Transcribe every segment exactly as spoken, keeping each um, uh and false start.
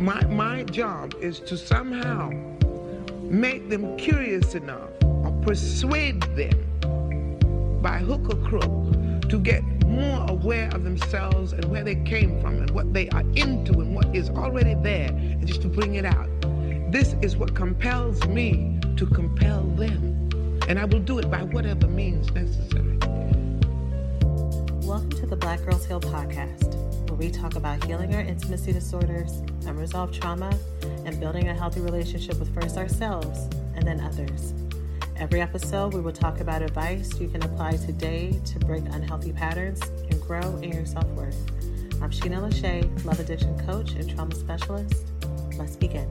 my, my job is to somehow make them curious enough or persuade them by hook or crook to get more aware of themselves and where they came from and what they are into and what is already there, and just to bring it out. This is what compels me to compel them, and I will do it by whatever means necessary. Welcome to the Black Girls Heal podcast, where we talk about healing our intimacy disorders, unresolved trauma, and building a healthy relationship with first ourselves and then others. Every episode, we will talk about advice you can apply today to break unhealthy patterns and grow in your self-worth. I'm Sheena Lachey, love addiction coach and trauma specialist. Let's begin.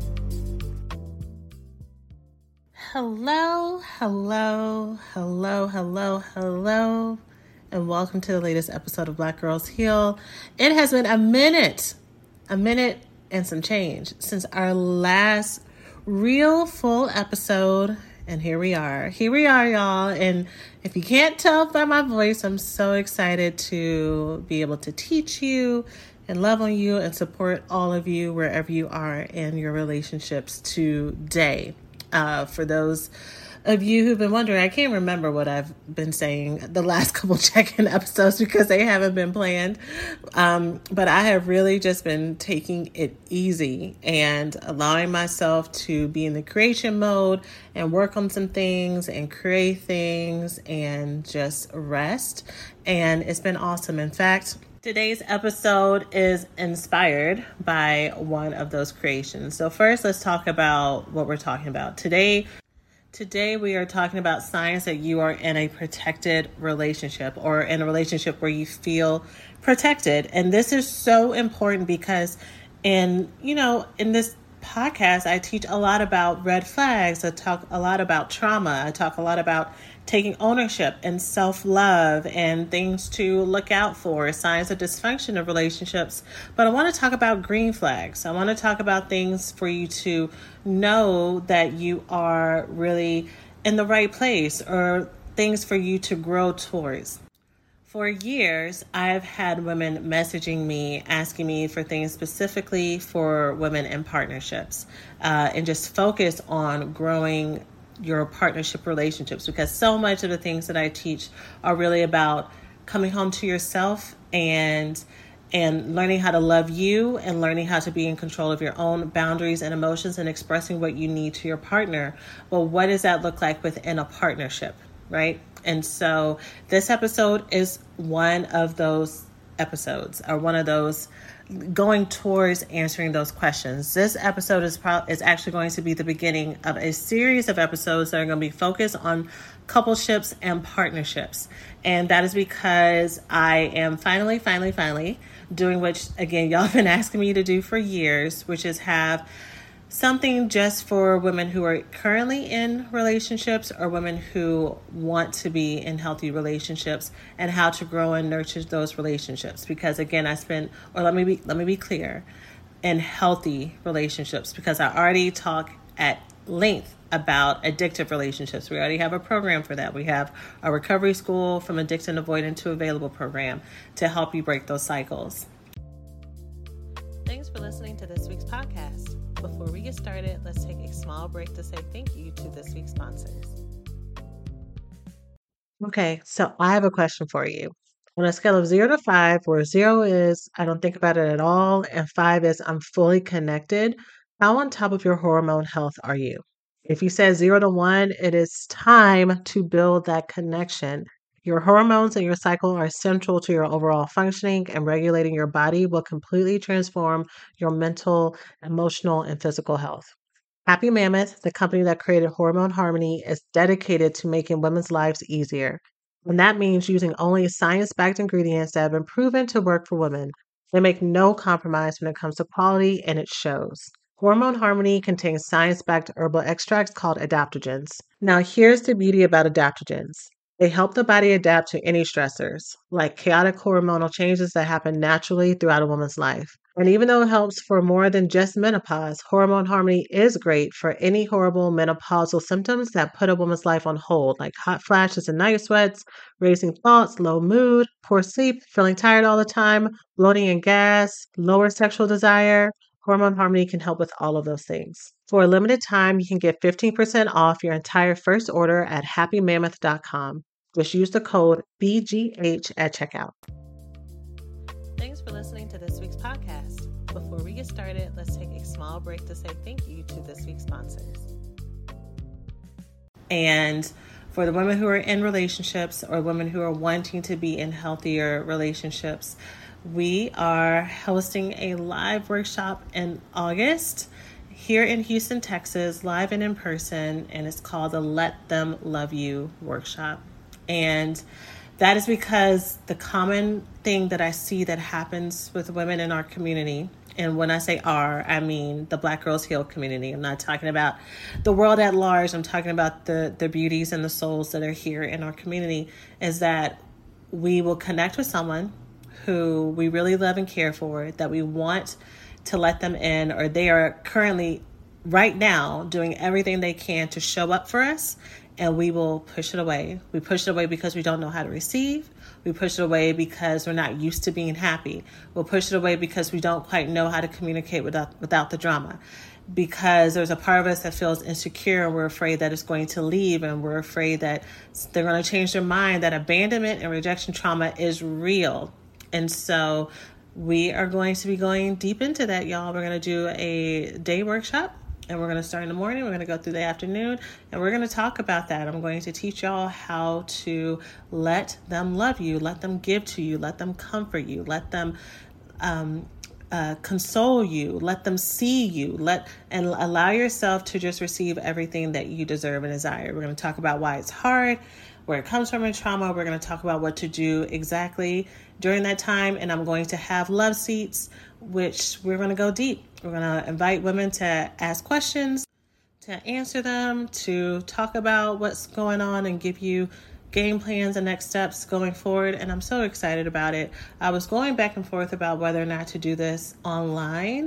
Hello, hello, hello, hello, hello, and welcome to the latest episode of Black Girls Heal. It has been a minute, a minute and some change since our last real full episode. And here we are. Here we are, y'all. And if you can't tell by my voice, I'm so excited to be able to teach you and love on you and support all of you wherever you are in your relationships today. Uh, for those of you who've been wondering, I can't remember what I've been saying the last couple check-in episodes because they haven't been planned. Um, but I have really just been taking it easy and allowing myself to be in the creation mode and work on some things and create things and just rest. And it's been awesome. In fact, today's episode is inspired by one of those creations. So first, let's talk about what we're talking about today. Today, we are talking about signs that you are in a protected relationship or in a relationship where you feel protected. And this is so important because in, you know, in this podcast, I teach a lot about red flags. I talk a lot about trauma. I talk a lot about taking ownership and self-love and things to look out for, signs of dysfunction of relationships. But I want to talk about green flags. I want to talk about things for you to know that you are really in the right place or things for you to grow towards. For years, I've had women messaging me, asking me for things specifically for women in partnerships, uh, and just focus on growing your partnership relationships, because so much of the things that I teach are really about coming home to yourself and and learning how to love you and learning how to be in control of your own boundaries and emotions and expressing what you need to your partner. Well, what does that look like within a partnership, right? And so this episode is one of those episodes, or one of those going towards answering those questions. This episode is pro- is actually going to be the beginning of a series of episodes that are going to be focused on coupleships and partnerships. And that is because I am finally, finally, finally doing what, again, y'all have been asking me to do for years, which is have something just for women who are currently in relationships or women who want to be in healthy relationships and how to grow and nurture those relationships. Because again, I spent, or let me be, let me be clear, in healthy relationships, because I already talk at length about addictive relationships. We already have a program for that. We have a recovery school from addiction avoidant to available program to help you break those cycles. Thanks for listening to this week's podcast. Before we get started, let's take a small break to say thank you to this week's sponsors. Okay, so I have a question for you. On a scale of zero to five, where zero is I don't think about it at all, and five is I'm fully connected, how on top of your hormone health are you? If you said zero to one, it is time to build that connection. Your hormones and your cycle are central to your overall functioning, and regulating your body will completely transform your mental, emotional, and physical health. Happy Mammoth, the company that created Hormone Harmony, is dedicated to making women's lives easier. And that means using only science-backed ingredients that have been proven to work for women. They make no compromise when it comes to quality, and it shows. Hormone Harmony contains science-backed herbal extracts called adaptogens. Now, here's the beauty about adaptogens. They help the body adapt to any stressors, like chaotic hormonal changes that happen naturally throughout a woman's life. And even though it helps for more than just menopause, Hormone Harmony is great for any horrible menopausal symptoms that put a woman's life on hold, like hot flashes and night sweats, racing thoughts, low mood, poor sleep, feeling tired all the time, bloating and gas, lower sexual desire, Hormone Harmony can help with all of those things. For a limited time, you can get fifteen percent off your entire first order at happy mammoth dot com. Just use the code B G H at checkout. Thanks for listening to this week's podcast. Before we get started, let's take a small break to say thank you to this week's sponsors. And for the women who are in relationships or women who are wanting to be in healthier relationships, we are hosting a live workshop in August here in Houston, Texas, live and in person, and it's called the Let Them Love You workshop. And that is because the common thing that I see that happens with women in our community, and when I say our, I mean the Black Girls Heal community. I'm not talking about the world at large. I'm talking about the, the beauties and the souls that are here in our community, is that we will connect with someone who we really love and care for, that we want to let them in, or they are currently right now doing everything they can to show up for us, and we will push it away. We push it away because we don't know how to receive. We push it away because we're not used to being happy. We'll push it away because we don't quite know how to communicate without without the drama. Because there's a part of us that feels insecure, and we're afraid that it's going to leave, and we're afraid that they're going to change their mind, that abandonment and rejection trauma is real. And so we are going to be going deep into that, y'all. We're going to do a day workshop. And we're going to start in the morning, we're going to go through the afternoon, and we're going to talk about that. I'm going to teach y'all how to let them love you, let them give to you, let them comfort you, let them um, uh, console you, let them see you, let and allow yourself to just receive everything that you deserve and desire. We're going to talk about why it's hard, where it comes from in trauma. We're going to talk about what to do exactly during that time, and I'm going to have love seats, which we're going to go deep. We're going to invite women to ask questions, to answer them, to talk about what's going on and give you game plans and next steps going forward. And I'm so excited about it. I was going back and forth about whether or not to do this online.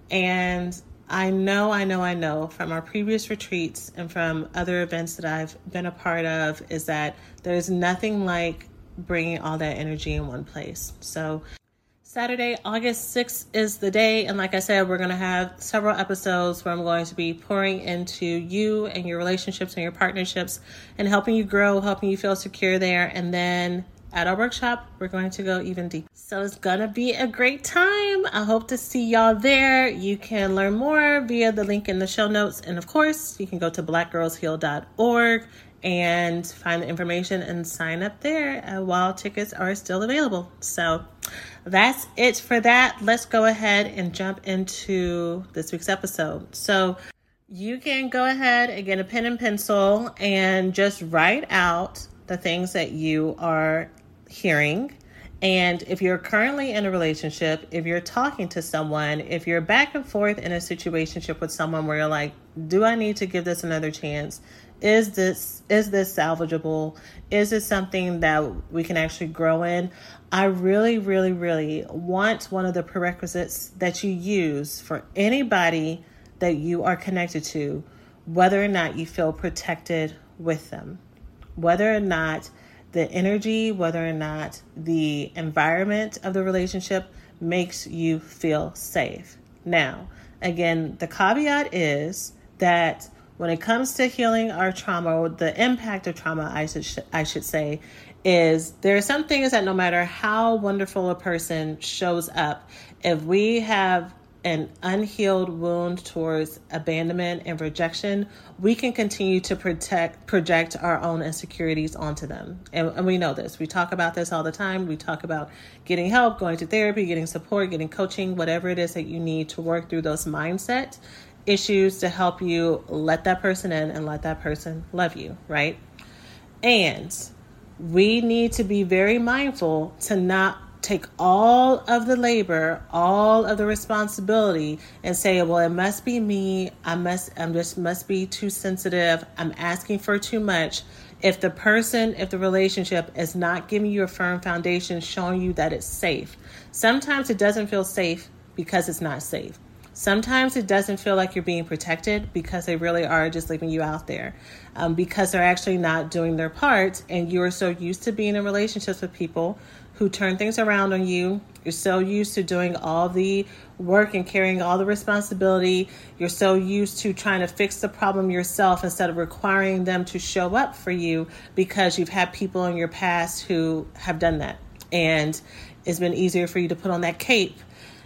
And I know, I know, I know from our previous retreats and from other events that I've been a part of is that there's nothing like bringing all that energy in one place. So Saturday, August sixth is the day. And like I said, we're going to have several episodes where I'm going to be pouring into you and your relationships and your partnerships and helping you grow, helping you feel secure there. And then at our workshop, we're going to go even deeper. So it's going to be a great time. I hope to see y'all there. You can learn more via the link in the show notes. And of course, you can go to black girls heal dot org and find the information and sign up there uh, while tickets are still available. So that's it for that. Let's go ahead and jump into this week's episode. So you can go ahead and get a pen and pencil and just write out the things that you are hearing. And if you're currently in a relationship, if you're talking to someone, if you're back and forth in a situationship with someone where you're like, do I need to give this another chance? Is this is this salvageable? Is this something that we can actually grow in? I really, really, really want one of the prerequisites that you use for anybody that you are connected to, whether or not you feel protected with them, whether or not the energy, whether or not the environment of the relationship makes you feel safe. Now, again, the caveat is that when it comes to healing our trauma, the impact of trauma, I should I should say, is there are some things that no matter how wonderful a person shows up, if we have an unhealed wound towards abandonment and rejection, we can continue to protect, project our own insecurities onto them. And, and we know this. We talk about this all the time. We talk about getting help, going to therapy, getting support, getting coaching, whatever it is that you need to work through those mindset issues to help you let that person in and let that person love you, right? And we need to be very mindful to not take all of the labor, all of the responsibility and say, well, it must be me. I must, I'm just must be too sensitive. I'm asking for too much. If the person, if the relationship is not giving you a firm foundation, showing you that it's safe. Sometimes it doesn't feel safe because it's not safe. Sometimes it doesn't feel like you're being protected because they really are just leaving you out there um, because they're actually not doing their part. And you're so used to being in relationships with people who turn things around on you You're so used to doing all the work and carrying all the responsibility. You're so used to trying to fix the problem yourself instead of requiring them to show up for you because you've had people in your past who have done that. And it's been easier for you to put on that cape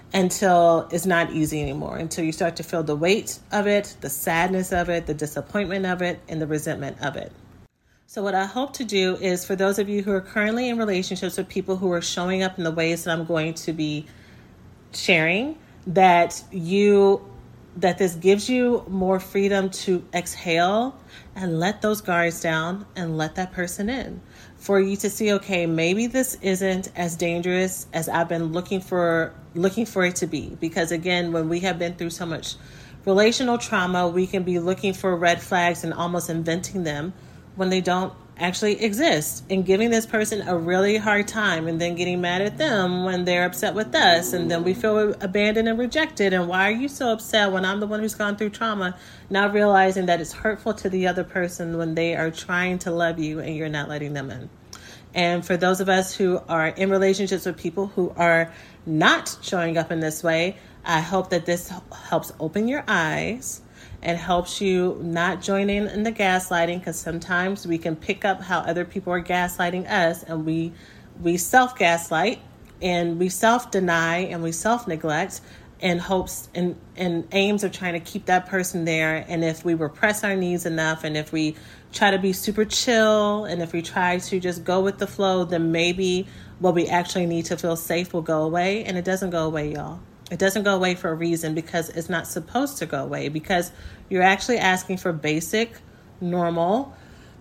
until it's not easy anymore, until you start to feel the weight of it, the sadness of it, the disappointment of it, and the resentment of it. So what I hope to do is, for those of you who are currently in relationships with people who are showing up in the ways that I'm going to be sharing, that you that this gives you more freedom to exhale and let those guards down and let that person in. For you to see, okay, maybe this isn't as dangerous as I've been looking for looking for it to be. Because again, when we have been through so much relational trauma, we can be looking for red flags and almost inventing them when they don't actually exist, and giving this person a really hard time and then getting mad at them when they're upset with us, and then we feel abandoned and rejected. And why are you so upset when I'm the one who's gone through trauma? Not realizing that it's hurtful to the other person when they are trying to love you and you're not letting them in. And for those of us who are in relationships with people who are not showing up in this way, I hope that this helps open your eyes and helps you not join in in the gaslighting, because sometimes we can pick up how other people are gaslighting us, and we we self-gaslight and we self-deny and we self-neglect in hopes and, and aims of trying to keep that person there. And if we repress our needs enough, and if we try to be super chill, and if we try to just go with the flow, then maybe what we actually need to feel safe will go away. And it doesn't go away, y'all. It doesn't go away for a reason, because it's not supposed to go away, because you're actually asking for basic, normal,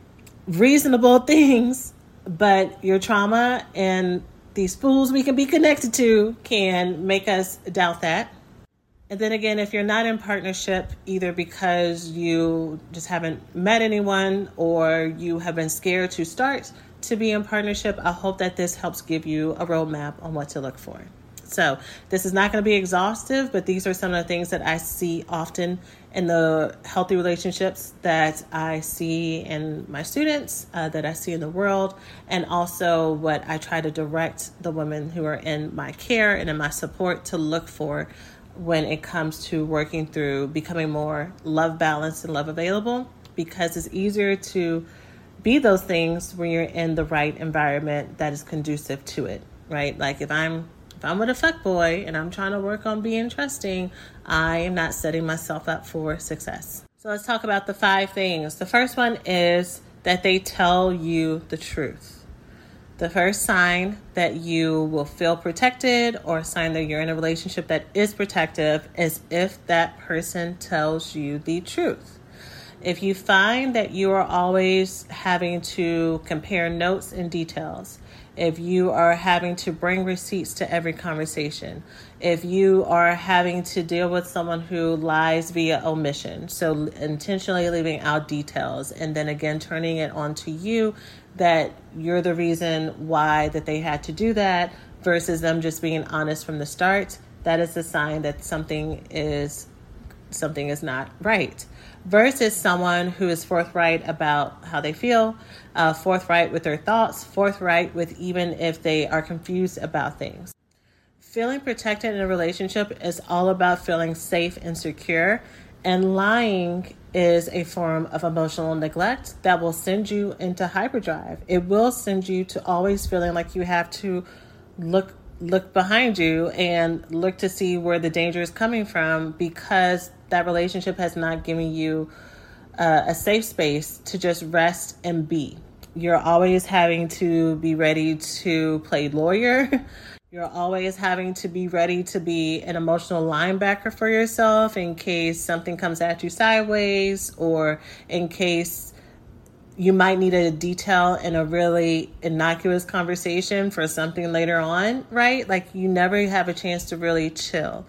reasonable things, but your trauma and these fools we can be connected to can make us doubt that. And then again, if you're not in partnership, either because you just haven't met anyone or you have been scared to start to be in partnership, I hope that this helps give you a roadmap on what to look for. So this is not going to be exhaustive, but these are some of the things that I see often in the healthy relationships that I see in my students, uh, that I see in the world, and also what I try to direct the women who are in my care and in my support to look for when it comes to working through becoming more love balanced and love available, because it's easier to be those things when you're in the right environment that is conducive to it, right? Like if I'm If I'm with a fuckboy and I'm trying to work on being trusting, I am not setting myself up for success. So let's talk about the five things. The first one is that they tell you the truth. The first sign that you will feel protected, or a sign that you're in a relationship that is protective, is if that person tells you the truth. If you find that you are always having to compare notes and details, if you are having to bring receipts to every conversation, if you are having to deal with someone who lies via omission, so intentionally leaving out details and then again turning it on to you that you're the reason why that they had to do that versus them just being honest from the start, that is a sign that something is something is not right. Versus someone who is forthright about how they feel, uh, forthright with their thoughts, forthright with even if they are confused about things. Feeling protected in a relationship is all about feeling safe and secure, and lying is a form of emotional neglect that will send you into hyperdrive. It will send you to always feeling like you have to look look behind you and look to see where the danger is coming from, because that relationship has not given you uh, a safe space to just rest and be. You're always having to be ready to play lawyer. You're always having to be ready to be an emotional linebacker for yourself in case something comes at you sideways, or in case you might need a detail in a really innocuous conversation for something later on, right? Like you never have a chance to really chill.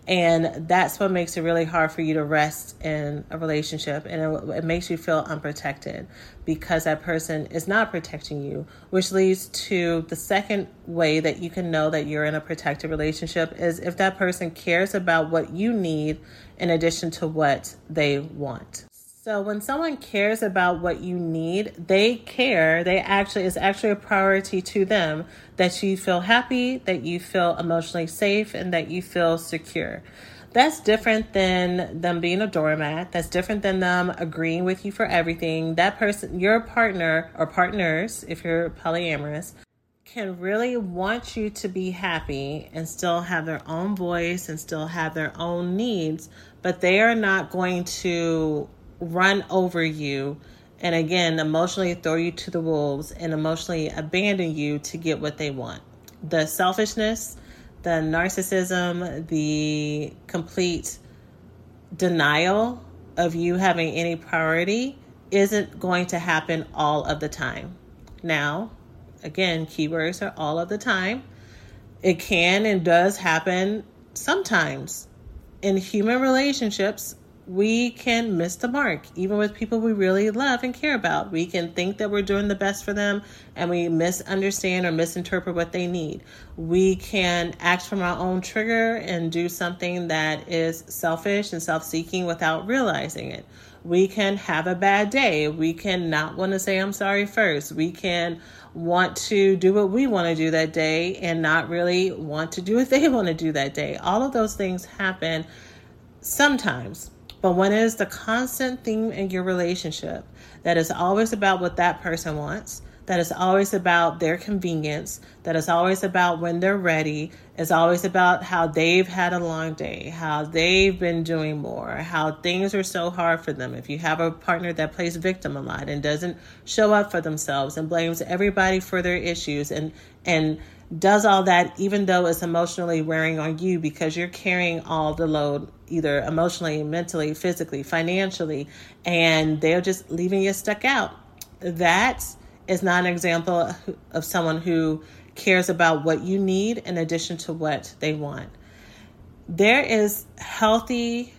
And that's what makes it really hard for you to rest in a relationship. And it, it makes you feel unprotected because that person is not protecting you, which leads to the second way that you can know that you're in a protected relationship is if that person cares about what you need in addition to what they want. So when someone cares about what you need, they care. They actually, it's actually a priority to them that you feel happy, that you feel emotionally safe, and that you feel secure. That's different than them being a doormat. That's different than them agreeing with you for everything. That person, your partner or partners, if you're polyamorous, can really want you to be happy and still have their own voice and still have their own needs, but they are not going to run over you and again emotionally throw you to the wolves and emotionally abandon you to get what they want. The selfishness, the narcissism, the complete denial of you having any priority isn't going to happen all of the time. Now, again, keywords are all of the time. It can and does happen sometimes. In human relationships, we can miss the mark, even with people we really love and care about. We can think that we're doing the best for them and we misunderstand or misinterpret what they need. We can act from our own trigger and do something that is selfish and self-seeking without realizing it. We can have a bad day. We can not want to say I'm sorry first. We can want to do what we want to do that day and not really want to do what they want to do that day. All of those things happen sometimes. But when it is the constant theme in your relationship that is always about what that person wants, that is always about their convenience, that is always about when they're ready, is always about how they've had a long day, how they've been doing more, how things are so hard for them. If you have a partner that plays victim a lot and doesn't show up for themselves and blames everybody for their issues and and does all that even though it's emotionally wearing on you because you're carrying all the load, either emotionally, mentally, physically, financially, and they're just leaving you stuck out. That is not an example of someone who cares about what you need in addition to what they want. There is healthy,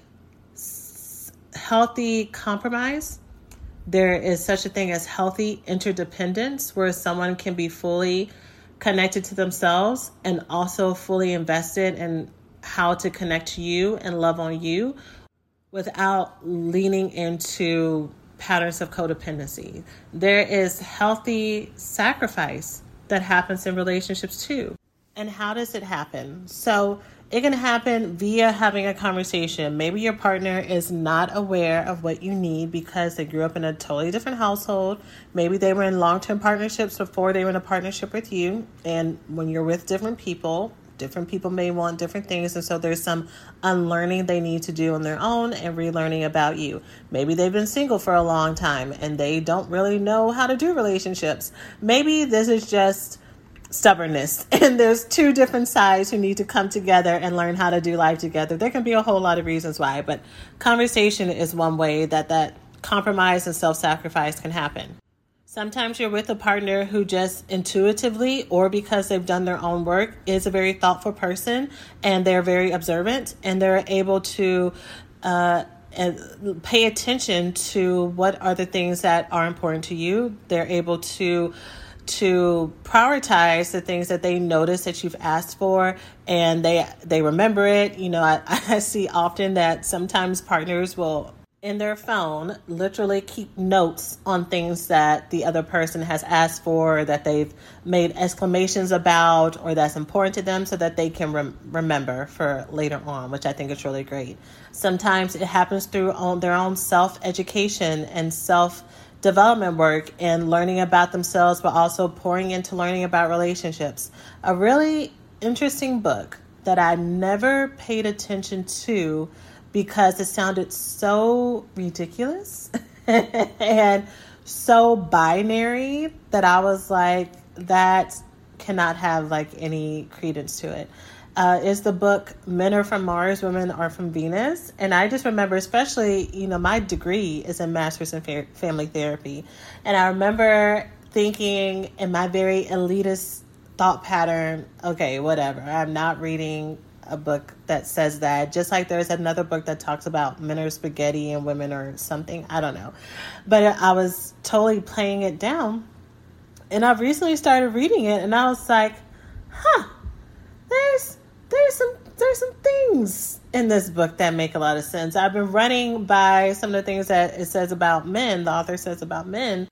healthy compromise. There is such a thing as healthy interdependence, where someone can be fully connected to themselves and also fully invested in how to connect to you and love on you without leaning into patterns of codependency. There is healthy sacrifice that happens in relationships too. And how does it happen? So it can happen via having a conversation. Maybe your partner is not aware of what you need because they grew up in a totally different household. Maybe they were in long-term partnerships before they were in a partnership with you. And when you're with different people, different people may want different things. And so there's some unlearning they need to do on their own and relearning about you. Maybe they've been single for a long time and they don't really know how to do relationships. Maybe this is just stubbornness and there's two different sides who need to come together and learn how to do life together. There can be a whole lot of reasons why, but conversation is one way that that compromise and self-sacrifice can happen. Sometimes you're with a partner who just intuitively, or because they've done their own work, is a very thoughtful person and they're very observant and they're able to uh, pay attention to what are the things that are important to you. They're able to to prioritize the things that they notice that you've asked for and they they remember it. You know, I, I see often that sometimes partners will in their phone literally keep notes on things that the other person has asked for, that they've made exclamations about, or that's important to them so that they can rem- remember for later on, which I think is really great. Sometimes it happens through on their own self-education and self-development work and learning about themselves, but also pouring into learning about relationships. A really interesting book that I never paid attention to because it sounded so ridiculous and so binary that I was like, that cannot have like any credence to it. Uh, is the book Men Are From Mars, Women Are From Venus. And I just remember, especially, you know, my degree is in Master's in fa- Family Therapy. And I remember thinking in my very elitist thought pattern, okay, whatever, I'm not reading a book that says that, just like there's another book that talks about men are spaghetti and women are something, I don't know. But I was totally playing it down. And I've recently started reading it and I was like, huh, there's there's some there's some things in this book that make a lot of sense. I've been running by some of the things that it says about men, the author says about men,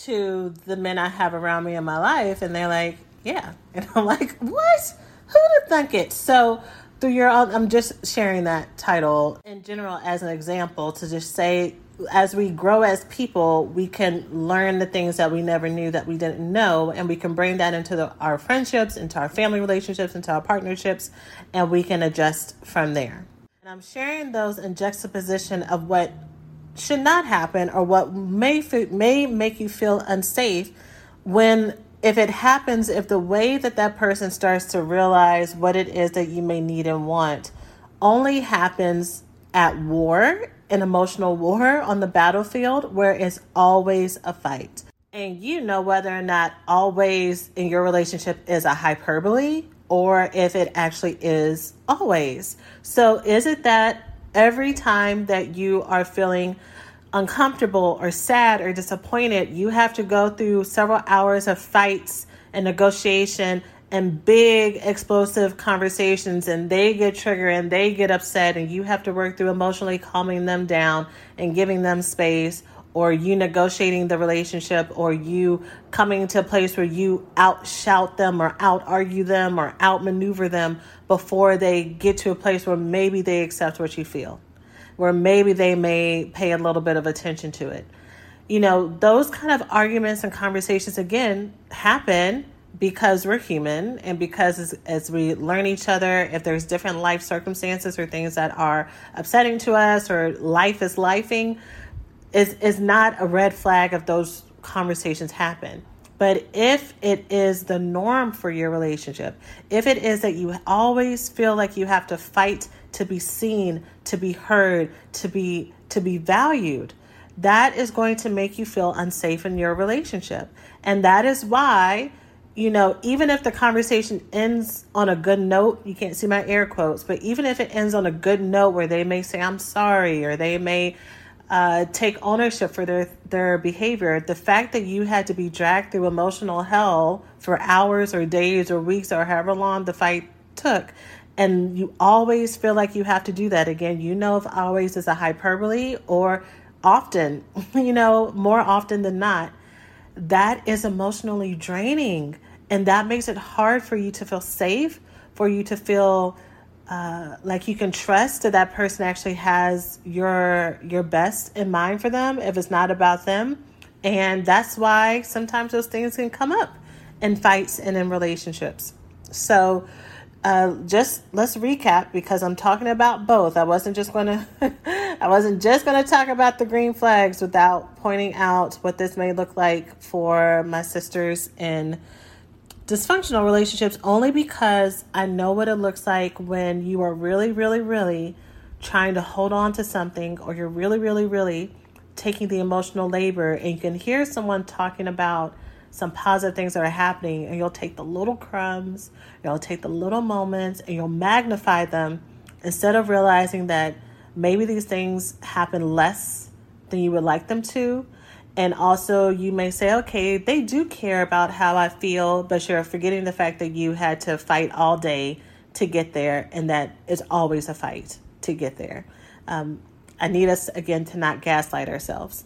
to the men I have around me in my life. And they're like, yeah. And I'm like, what? Who'd have thunk it? So through your own, I'm just sharing that title in general as an example to just say, as we grow as people, we can learn the things that we never knew that we didn't know, and we can bring that into the, our friendships, into our family relationships, into our partnerships, and we can adjust from there. And I'm sharing those in juxtaposition of what should not happen or what may may make you unsafe unsafe when, if it happens, if the way that that person starts to realize what it is that you may need and want only happens at war, an emotional war on the battlefield where it's always a fight. And you know whether or not always in your relationship is a hyperbole or if it actually is always. So is it that every time that you are feeling uncomfortable or sad or disappointed, you have to go through several hours of fights and negotiation and big explosive conversations, and they get triggered and they get upset, and you have to work through emotionally calming them down and giving them space, or you negotiating the relationship, or you coming to a place where you out shout them or out argue them or outmaneuver them before they get to a place where maybe they accept what you feel, where maybe they may pay a little bit of attention to it. You know, those kind of arguments and conversations, again, happen because we're human, and because as, as we learn each other, if there's different life circumstances or things that are upsetting to us, or life is lifing, is is not a red flag if those conversations happen. But if it is the norm for your relationship, if it is that you always feel like you have to fight to be seen, to be heard, to be to be valued, that is going to make you feel unsafe in your relationship. And that is why, you know, even if the conversation ends on a good note, you can't see my air quotes, but even if it ends on a good note where they may say, I'm sorry, or they may uh, take ownership for their, their behavior, the fact that you had to be dragged through emotional hell for hours or days or weeks or however long the fight took, and you always feel like you have to do that again, you know, if always is a hyperbole or often, you know, more often than not, that is emotionally draining, and that makes it hard for you to feel safe, for you to feel uh, like you can trust that that person actually has your your best in mind for them if it's not about them. And that's why sometimes those things can come up in fights and in relationships. So uh, just let's recap, because I'm talking about both. I wasn't just going to I wasn't just going to talk about the green flags without pointing out what this may look like for my sisters in dysfunctional relationships, only because I know what it looks like when you are really, really, really trying to hold on to something, or you're really, really, really taking the emotional labor, and you can hear someone talking about some positive things that are happening, and you'll take the little crumbs, you'll take the little moments, and you'll magnify them instead of realizing that maybe these things happen less than you would like them to. And also you may say, okay, they do care about how I feel, but you're forgetting the fact that you had to fight all day to get there, and that it's always a fight to get there. Um, I need us, again, to not gaslight ourselves.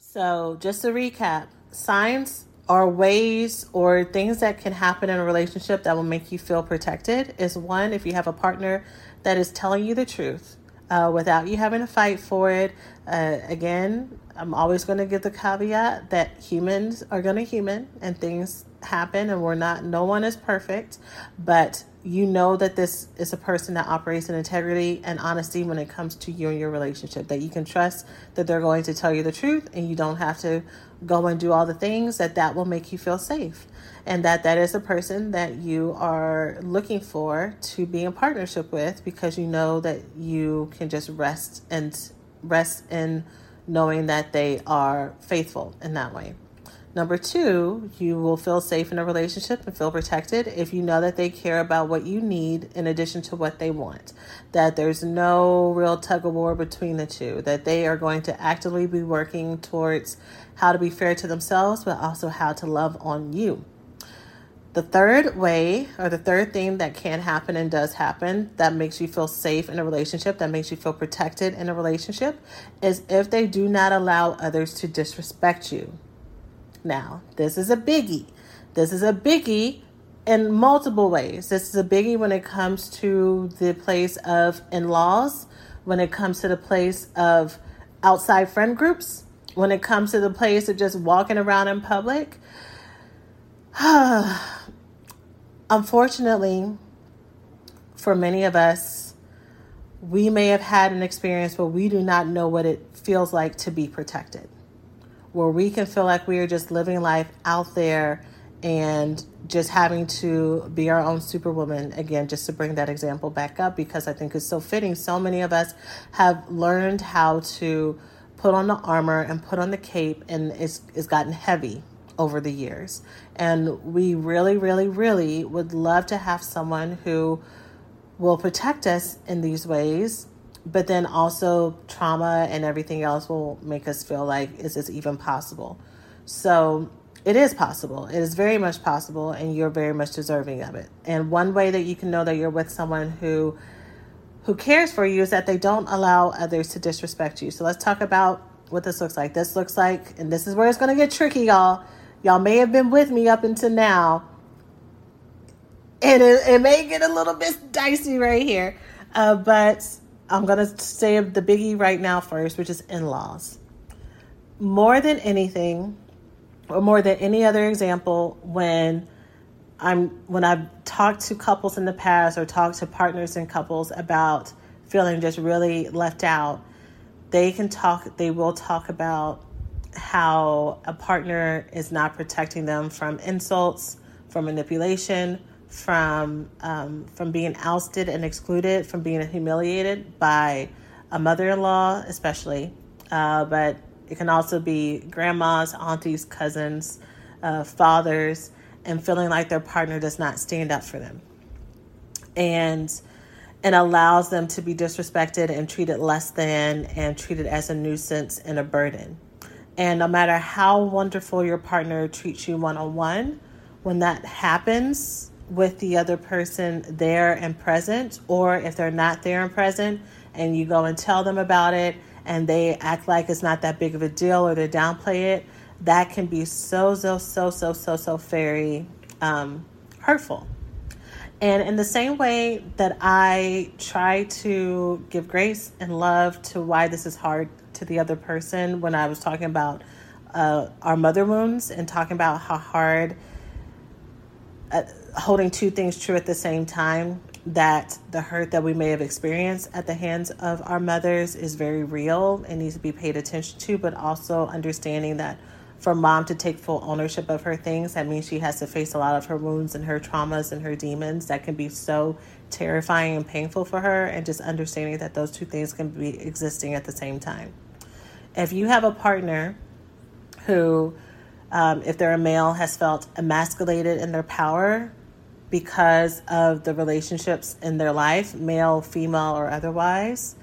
So just to recap, signs or ways or things that can happen in a relationship that will make you feel protected is, one, if you have a partner that is telling you the truth uh, without you having to fight for it. Uh, again, I'm always going to give the caveat that humans are going to human, and things happen, and we're not, no one is perfect, but you know that this is a person that operates in integrity and honesty when it comes to you and your relationship, that you can trust that they're going to tell you the truth, and you don't have to go and do all the things that that will make you feel safe, and that that is a person that you are looking for to be in partnership with, because you know that you can just rest and rest in knowing that they are faithful in that way. Number two, you will feel safe in a relationship and feel protected if you know that they care about what you need in addition to what they want, that there's no real tug of war between the two, that they are going to actively be working towards how to be fair to themselves, but also how to love on you. The third way, or the third thing that can happen and does happen that makes you feel safe in a relationship, that makes you feel protected in a relationship, is if they do not allow others to disrespect you. Now, this is a biggie. This is a biggie in multiple ways. This is a biggie when it comes to the place of in-laws, when it comes to the place of outside friend groups, when it comes to the place of just walking around in public. Unfortunately, for many of us, we may have had an experience where we do not know what it feels like to be protected, where we can feel like we are just living life out there and just having to be our own superwoman. Again, just to bring that example back up, because I think it's so fitting. So many of us have learned how to put on the armor and put on the cape, and it's, it's gotten heavy over the years. And we really, really, really would love to have someone who will protect us in these ways, but then also trauma and everything else will make us feel like, is this even possible? So it is possible. It is very much possible, and you're very much deserving of it. And one way that you can know that you're with someone who who cares for you is that they don't allow others to disrespect you. So let's talk about what this looks like. This looks like, and this is where it's going to get tricky, y'all. Y'all may have been with me up until now, and it, it may get a little bit dicey right here. Uh, but I'm going to say the biggie right now first, which is in-laws. More than anything, or more than any other example, when I'm when I've talked to couples in the past or talked to partners and couples about feeling just really left out, they can talk, they will talk about how a partner is not protecting them from insults, from manipulation, from um, from being ousted and excluded, from being humiliated by a mother-in-law, especially. Uh, but it can also be grandmas, aunties, cousins, uh, fathers, and feeling like their partner does not stand up for them. And and allows them to be disrespected and treated less than and treated as a nuisance and a burden. And no matter how wonderful your partner treats you one-on-one, when that happens with the other person there and present, or if they're not there and present and you go and tell them about it and they act like it's not that big of a deal or they downplay it, that can be so, so, so, so, so, so very um, hurtful. And in the same way that I try to give grace and love to why this is hard to the other person, when I was talking about uh, our mother wounds and talking about how hard uh, holding two things true at the same time, that the hurt that we may have experienced at the hands of our mothers is very real and needs to be paid attention to, but also understanding that for mom to take full ownership of her things, that means she has to face a lot of her wounds and her traumas and her demons. That can be so terrifying and painful for her, and just understanding that those two things can be existing at the same time. If you have a partner who, um, if they're a male, has felt emasculated in their power because of the relationships in their life, male, female, or otherwise,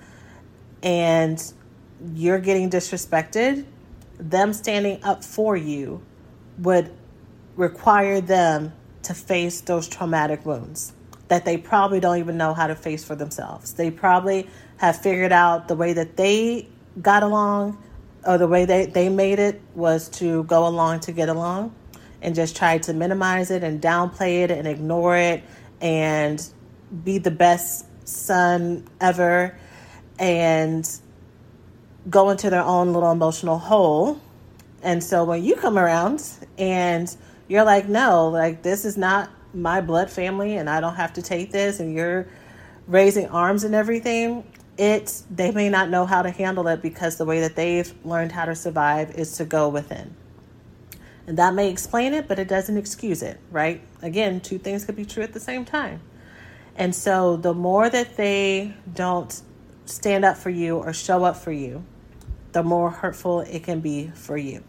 and you're getting disrespected, them standing up for you would require them to face those traumatic wounds that they probably don't even know how to face for themselves. They probably have figured out the way that they got along, or the way they, they made it was to go along to get along, and just try to minimize it and downplay it and ignore it and be the best son ever and go into their own little emotional hole. And so when you come around and you're like, no, like this is not my blood family and I don't have to take this, and you're raising arms and everything, it's, they may not know how to handle it, because the way that they've learned how to survive is to go within. And that may explain it, but it doesn't excuse it, right? Again, two things could be true at the same time. And so the more that they don't stand up for you or show up for you, the more hurtful it can be for you.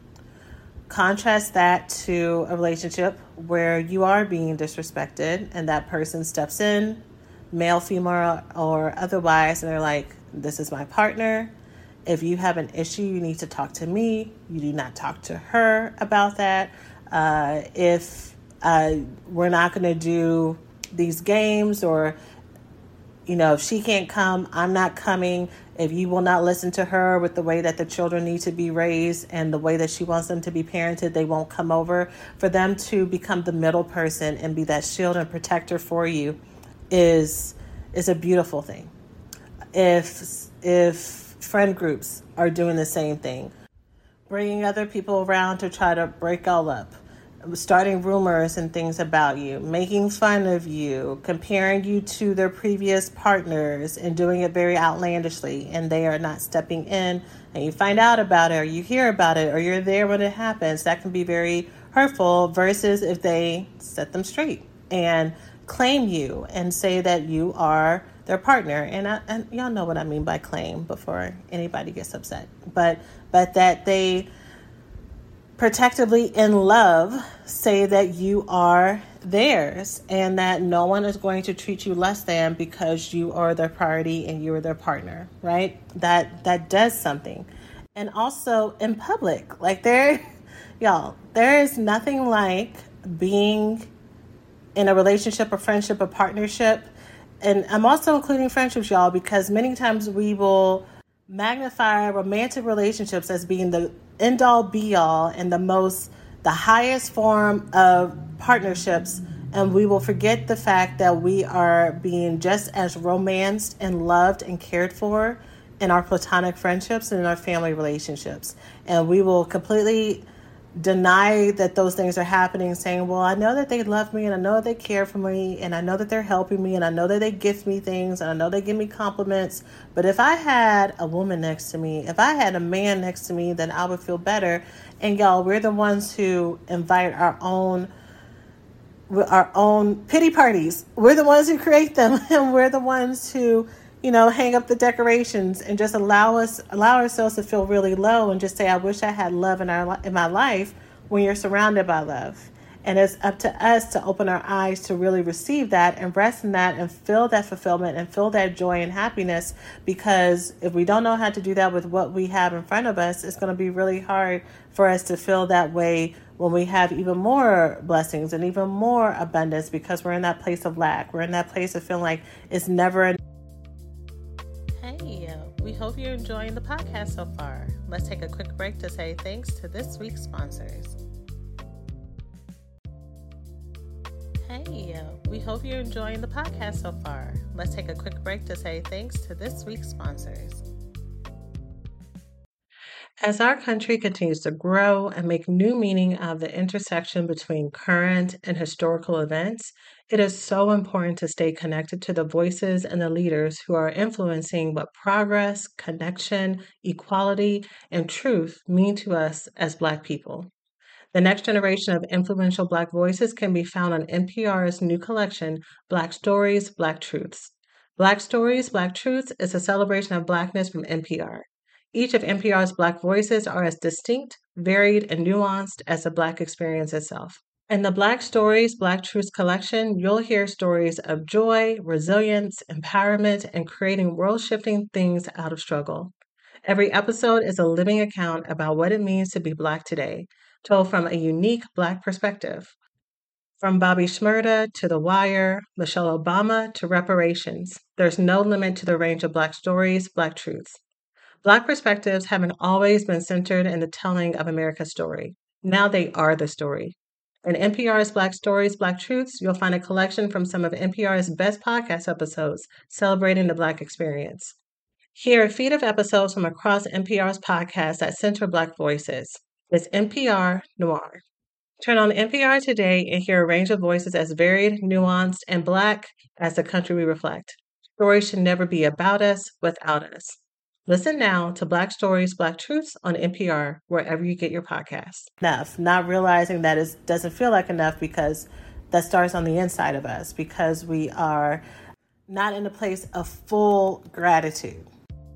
Contrast that to a relationship where you are being disrespected and that person steps in, male, female, or otherwise, and they're like, this is my partner. If you have an issue, you need to talk to me. You do not talk to her about that. Uh, if uh, we're not going to do these games, or, you know, if she can't come, I'm not coming. If you will not listen to her with the way that the children need to be raised and the way that she wants them to be parented, they won't come over. For them to become the middle person and be that shield and protector for you is is a beautiful thing. If if friend groups are doing the same thing, bringing other people around to try to break all up, starting rumors and things about you, making fun of you, comparing you to their previous partners and doing it very outlandishly, and they are not stepping in, and you find out about it, or you hear about it, or you're there when it happens, that can be very hurtful, versus if they set them straight and claim you and say that you are their partner. And, I, and y'all know what I mean by claim before anybody gets upset. But but that they protectively in love say that you are theirs, and that no one is going to treat you less than because you are their priority and you are their partner, right? That that does something. And also in public, like there, y'all, there is nothing like being in a relationship, a friendship, a partnership. And I'm also including friendships, y'all, because many times we will magnify romantic relationships as being the end-all be-all and the most, the highest form of partnerships. And we will forget the fact that we are being just as romanced and loved and cared for in our platonic friendships and in our family relationships. And we will completely deny that those things are happening, saying, well, I know that they love me, and I know that they care for me, and I know that they're helping me, and I know that they gift me things, and I know they give me compliments. But if I had a woman next to me, if I had a man next to me, then I would feel better. And y'all, we're the ones who invite our own our own pity parties. We're the ones who create them, and we're the ones who, you know, hang up the decorations and just allow us, allow ourselves to feel really low and just say, I wish I had love in our in my life, when you're surrounded by love. And it's up to us to open our eyes to really receive that and rest in that and feel that fulfillment and feel that joy and happiness. Because if we don't know how to do that with what we have in front of us, it's going to be really hard for us to feel that way when we have even more blessings and even more abundance, because we're in that place of lack. We're in that place of feeling like it's never enough. Hey, we hope you're enjoying the podcast so far. Let's take a quick break to say thanks to this week's sponsors. Hey, we hope you're enjoying the podcast so far. Let's take a quick break to say thanks to this week's sponsors. As our country continues to grow and make new meaning of the intersection between current and historical events, it is so important to stay connected to the voices and the leaders who are influencing what progress, connection, equality, and truth mean to us as Black people. The next generation of influential Black voices can be found on N P R's new collection, Black Stories, Black Truths. Black Stories, Black Truths is a celebration of Blackness from N P R. Each of N P R's Black voices are as distinct, varied, and nuanced as the Black experience itself. In the Black Stories, Black Truths collection, you'll hear stories of joy, resilience, empowerment, and creating world-shifting things out of struggle. Every episode is a living account about what it means to be Black today, told from a unique Black perspective. From Bobby Shmurda to The Wire, Michelle Obama to reparations, there's no limit to the range of Black stories, Black truths. Black perspectives haven't always been centered in the telling of America's story. Now they are the story. In N P R's Black Stories, Black Truths, you'll find a collection from some of N P R's best podcast episodes celebrating the Black experience. Hear a feed of episodes from across N P R's podcasts that center Black voices. It's N P R Noir. Turn on N P R today and hear a range of voices as varied, nuanced, and Black as the country we reflect. Stories should never be about us, without us. Listen now to Black Stories, Black Truths on N P R, wherever you get your podcasts. Enough, not realizing that it doesn't feel like enough, because that starts on the inside of us, because we are not in a place of full gratitude.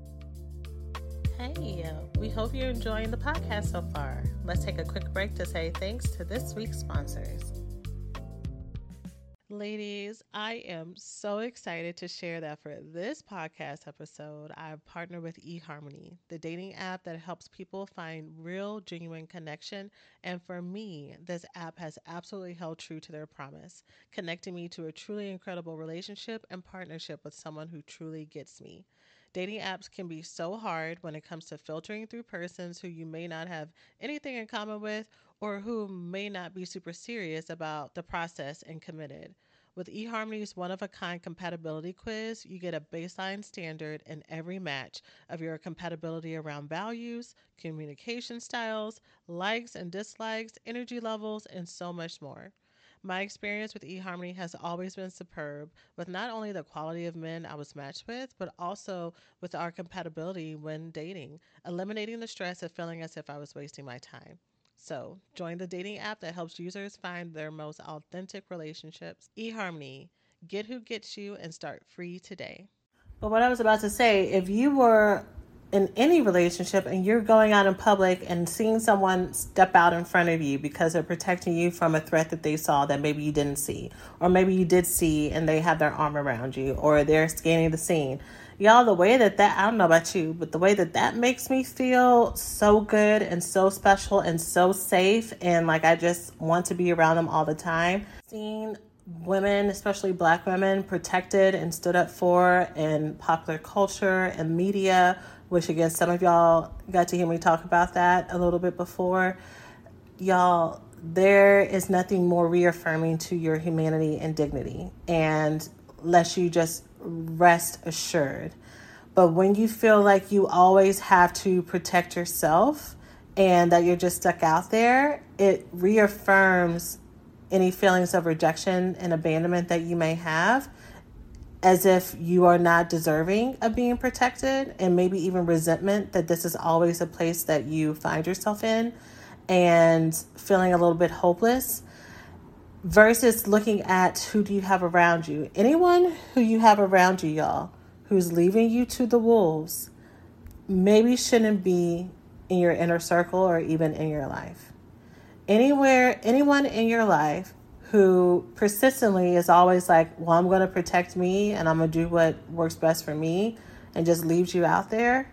Hey, we hope you're enjoying the podcast so far. Let's take a quick break to say thanks to this week's sponsors. Ladies, I am so excited to share that for this podcast episode, I've partnered with eHarmony, the dating app that helps people find real, genuine connection. And for me, this app has absolutely held true to their promise, connecting me to a truly incredible relationship and partnership with someone who truly gets me. Dating apps can be so hard when it comes to filtering through persons who you may not have anything in common with or who may not be super serious about the process and committed. With eHarmony's one of a kind compatibility quiz, you get a baseline standard in every match of your compatibility around values, communication styles, likes and dislikes, energy levels, and so much more. My experience with eHarmony has always been superb, with not only the quality of men I was matched with, but also with our compatibility when dating, eliminating the stress of feeling as if I was wasting my time. So, join the dating app that helps users find their most authentic relationships. eHarmony, get who gets you and start free today. But what I was about to say, if you were in any relationship and you're going out in public and seeing someone step out in front of you because they're protecting you from a threat that they saw that maybe you didn't see, or maybe you did see and they have their arm around you, or they're scanning the scene. Y'all, the way that that, I don't know about you, but the way that that makes me feel so good and so special and so safe, and like I just want to be around them all the time. Seeing women, especially Black women, protected and stood up for in popular culture and media, which again, some of y'all got to hear me talk about that a little bit before. Y'all, there is nothing more reaffirming to your humanity and dignity, and lets you just rest assured. But when you feel like you always have to protect yourself and that you're just stuck out there, it reaffirms any feelings of rejection and abandonment that you may have, as if you are not deserving of being protected, and maybe even resentment that this is always a place that you find yourself in, and feeling a little bit hopeless, versus looking at who do you have around you. Anyone who you have around you, y'all, who's leaving you to the wolves, maybe shouldn't be in your inner circle or even in your life. Anywhere, anyone in your life who persistently is always like, well, I'm going to protect me and I'm going to do what works best for me, and just leaves you out there,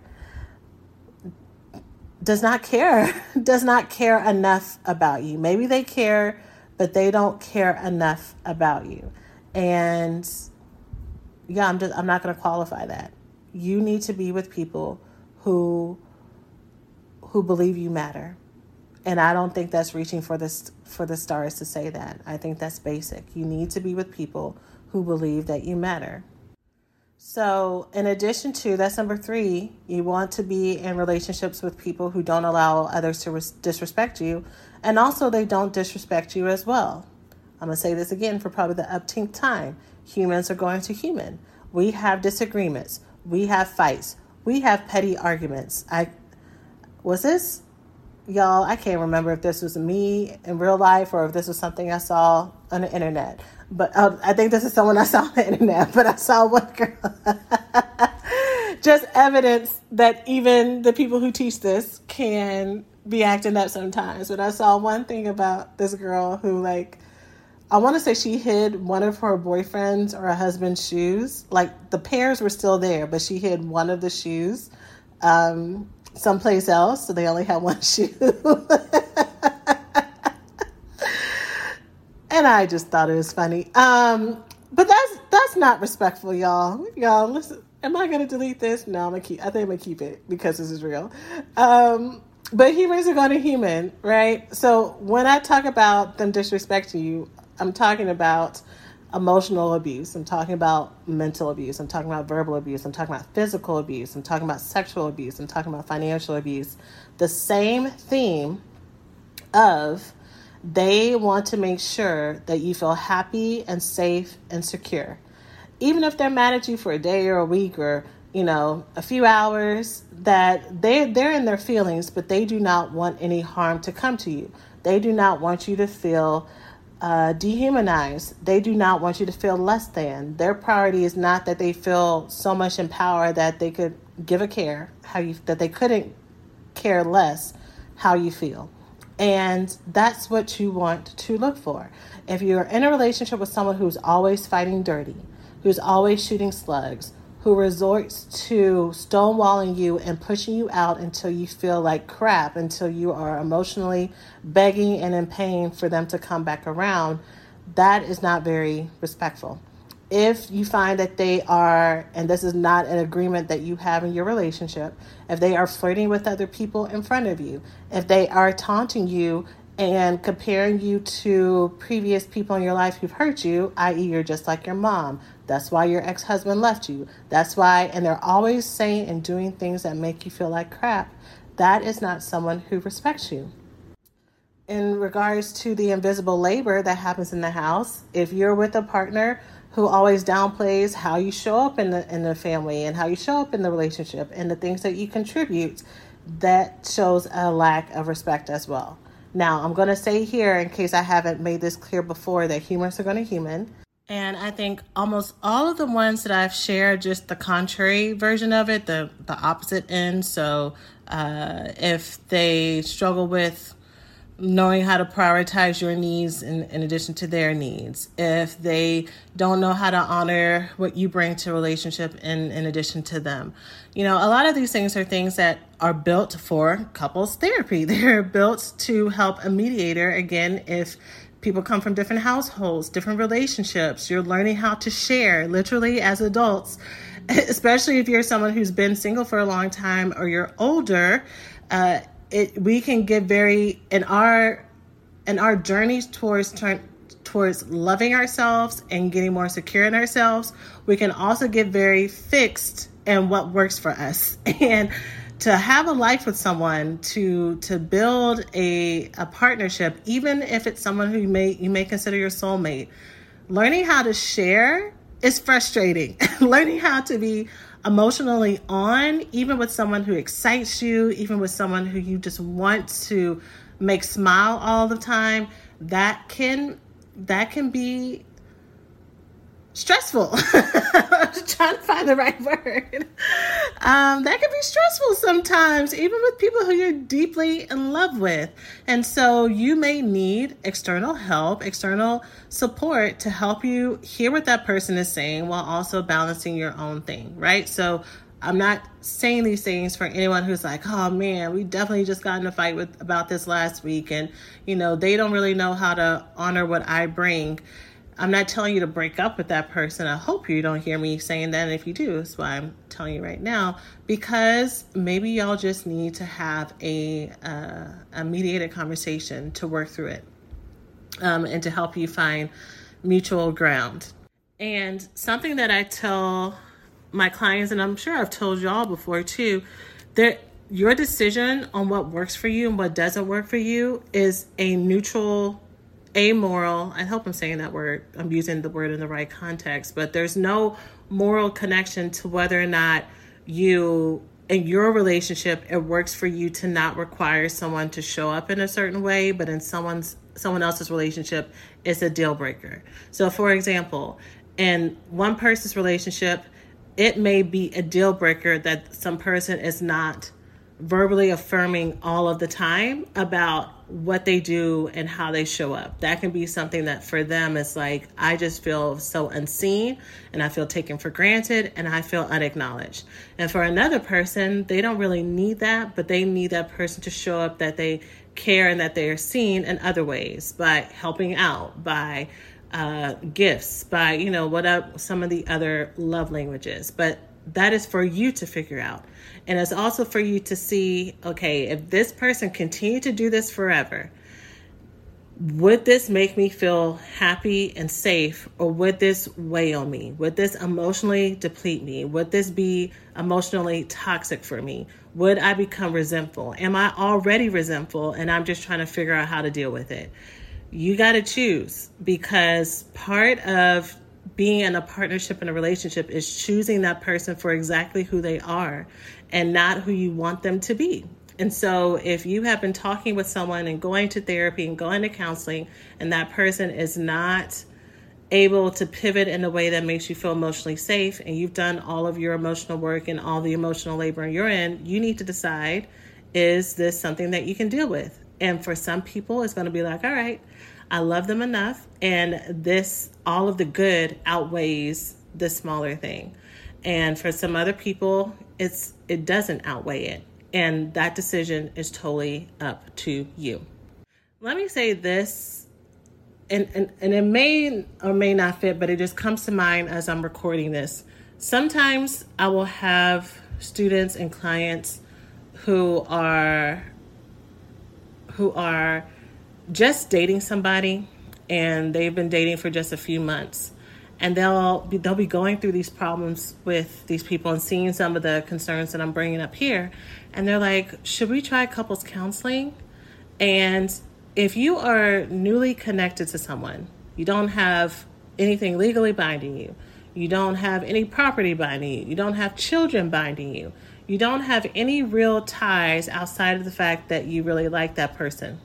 does not care, does not care enough about you. Maybe they care, but they don't care enough about you. And yeah, I'm just, I'm not going to qualify that. You need to be with people who, who believe you matter. And I don't think that's reaching for the, for the stars to say that. I think that's basic. You need to be with people who believe that you matter. So in addition to, that's number three, you want to be in relationships with people who don't allow others to res- disrespect you. And also they don't disrespect you as well. I'm going to say this again for probably the umpteenth time. Humans are going to human. We have disagreements. We have fights. We have petty arguments. I was this? Y'all, I can't remember if this was me in real life or if this was something I saw on the internet. But uh, I think this is someone I saw on the internet. But I saw one girl. Just evidence that even the people who teach this can be acting up sometimes. But I saw one thing about this girl who, like, I want to say she hid one of her boyfriend's or her husband's shoes. Like, the pairs were still there, but she hid one of the shoes um, someplace else. So they only had one shoe. And I just thought it was funny. Um, but that's that's not respectful, y'all. Y'all, listen. Am I going to delete this? No, I'm going to keep, I think I'm going to keep it because this is real. Um, but humans are going to human, right? So when I talk about them disrespecting you, I'm talking about emotional abuse. I'm talking about mental abuse. I'm talking about verbal abuse. I'm talking about physical abuse. I'm talking about sexual abuse. I'm talking about financial abuse. The same theme of they want to make sure that you feel happy and safe and secure. Even if they're mad at you for a day or a week or, you know, a few hours, that they, they're in their feelings, but they do not want any harm to come to you. They do not want you to feel uh, dehumanized. They do not want you to feel less than. Their priority is not that they feel so much in power that they could give a care, how you, that they couldn't care less how you feel. And that's what you want to look for. If you're in a relationship with someone who's always fighting dirty, who's always shooting slugs, who resorts to stonewalling you and pushing you out until you feel like crap, until you are emotionally begging and in pain for them to come back around, that is not very respectful. If you find that they are, and this is not an agreement that you have in your relationship, if they are flirting with other people in front of you, if they are taunting you and comparing you to previous people in your life who've hurt you, that is you're just like your mom. That's why your ex-husband left you. That's why, and they're always saying and doing things that make you feel like crap. That is not someone who respects you. In regards to the invisible labor that happens in the house, if you're with a partner who always downplays how you show up in the in the family and how you show up in the relationship and the things that you contribute, that shows a lack of respect as well. Now, I'm going to say here, in case I haven't made this clear before, that humans are going to human. And I think almost all of the ones that I've shared, just the contrary version of it, the, the opposite end. So uh, if they struggle with knowing how to prioritize your needs in, in addition to their needs, if they don't know how to honor what you bring to a relationship in, in addition to them. You know, a lot of these things are things that are built for couples therapy. They're built to help a mediator. Again, if people come from different households, different relationships, you're learning how to share literally as adults, especially if you're someone who's been single for a long time or you're older. Uh, It, we can get very in our in our journeys towards trying towards loving ourselves and getting more secure in ourselves. We can also get very fixed in what works for us. And to have a life with someone, to to build a a partnership, even if it's someone who you may you may consider your soulmate, learning how to share is frustrating. Learning how to be emotionally on, even with someone who excites you, even with someone who you just want to make smile all the time, that can that can be stressful. I'm trying to find the right word. Um, that can be stressful sometimes, even with people who you're deeply in love with. And so you may need external help, external support to help you hear what that person is saying while also balancing your own thing, right? So I'm not saying these things for anyone who's like, oh man, we definitely just got in a fight with about this last week, and you know, they don't really know how to honor what I bring. I'm not telling you to break up with that person. I hope you don't hear me saying that. And if you do, that's why I'm telling you right now, because maybe y'all just need to have a, uh, a mediated conversation to work through it, um, and to help you find mutual ground. And something that I tell my clients, and I'm sure I've told y'all before too, that your decision on what works for you and what doesn't work for you is a neutral, amoral, I hope I'm saying that word, I'm using the word in the right context, but there's no moral connection to whether or not you, in your relationship, it works for you to not require someone to show up in a certain way, but in someone's someone else's relationship, it's a deal breaker. So for example, in one person's relationship, it may be a deal breaker that some person is not verbally affirming all of the time about what they do and how they show up. That can be something that for them is like, I just feel so unseen and I feel taken for granted and I feel unacknowledged. And for another person, they don't really need that, but they need that person to show up that they care and that they are seen in other ways, by helping out, by uh, gifts, by, you know, what up some of the other love languages. But that is for you to figure out. And it's also for you to see, okay, if this person continued to do this forever, would this make me feel happy and safe, or would this weigh on me? Would this emotionally deplete me? Would this be emotionally toxic for me? Would I become resentful? Am I already resentful and I'm just trying to figure out how to deal with it? You got to choose, because part of being in a partnership and a relationship is choosing that person for exactly who they are and not who you want them to be. And so if you have been talking with someone and going to therapy and going to counseling, and that person is not able to pivot in a way that makes you feel emotionally safe, and you've done all of your emotional work and all the emotional labor you're in, you need to decide, is this something that you can deal with? And for some people, it's going to be like, all right, I love them enough. And this, all of the good outweighs the smaller thing. And for some other people, it's it doesn't outweigh it. And that decision is totally up to you. Let me say this, and, and, and it may or may not fit, but it just comes to mind as I'm recording this. Sometimes I will have students and clients who are who are just dating somebody, and they've been dating for just a few months. And they'll be, they'll be going through these problems with these people and seeing some of the concerns that I'm bringing up here. And they're like, should we try couples counseling? And if you are newly connected to someone, you don't have anything legally binding you, you don't have any property binding you, you don't have children binding you, you don't have any real ties outside of the fact that you really like that person.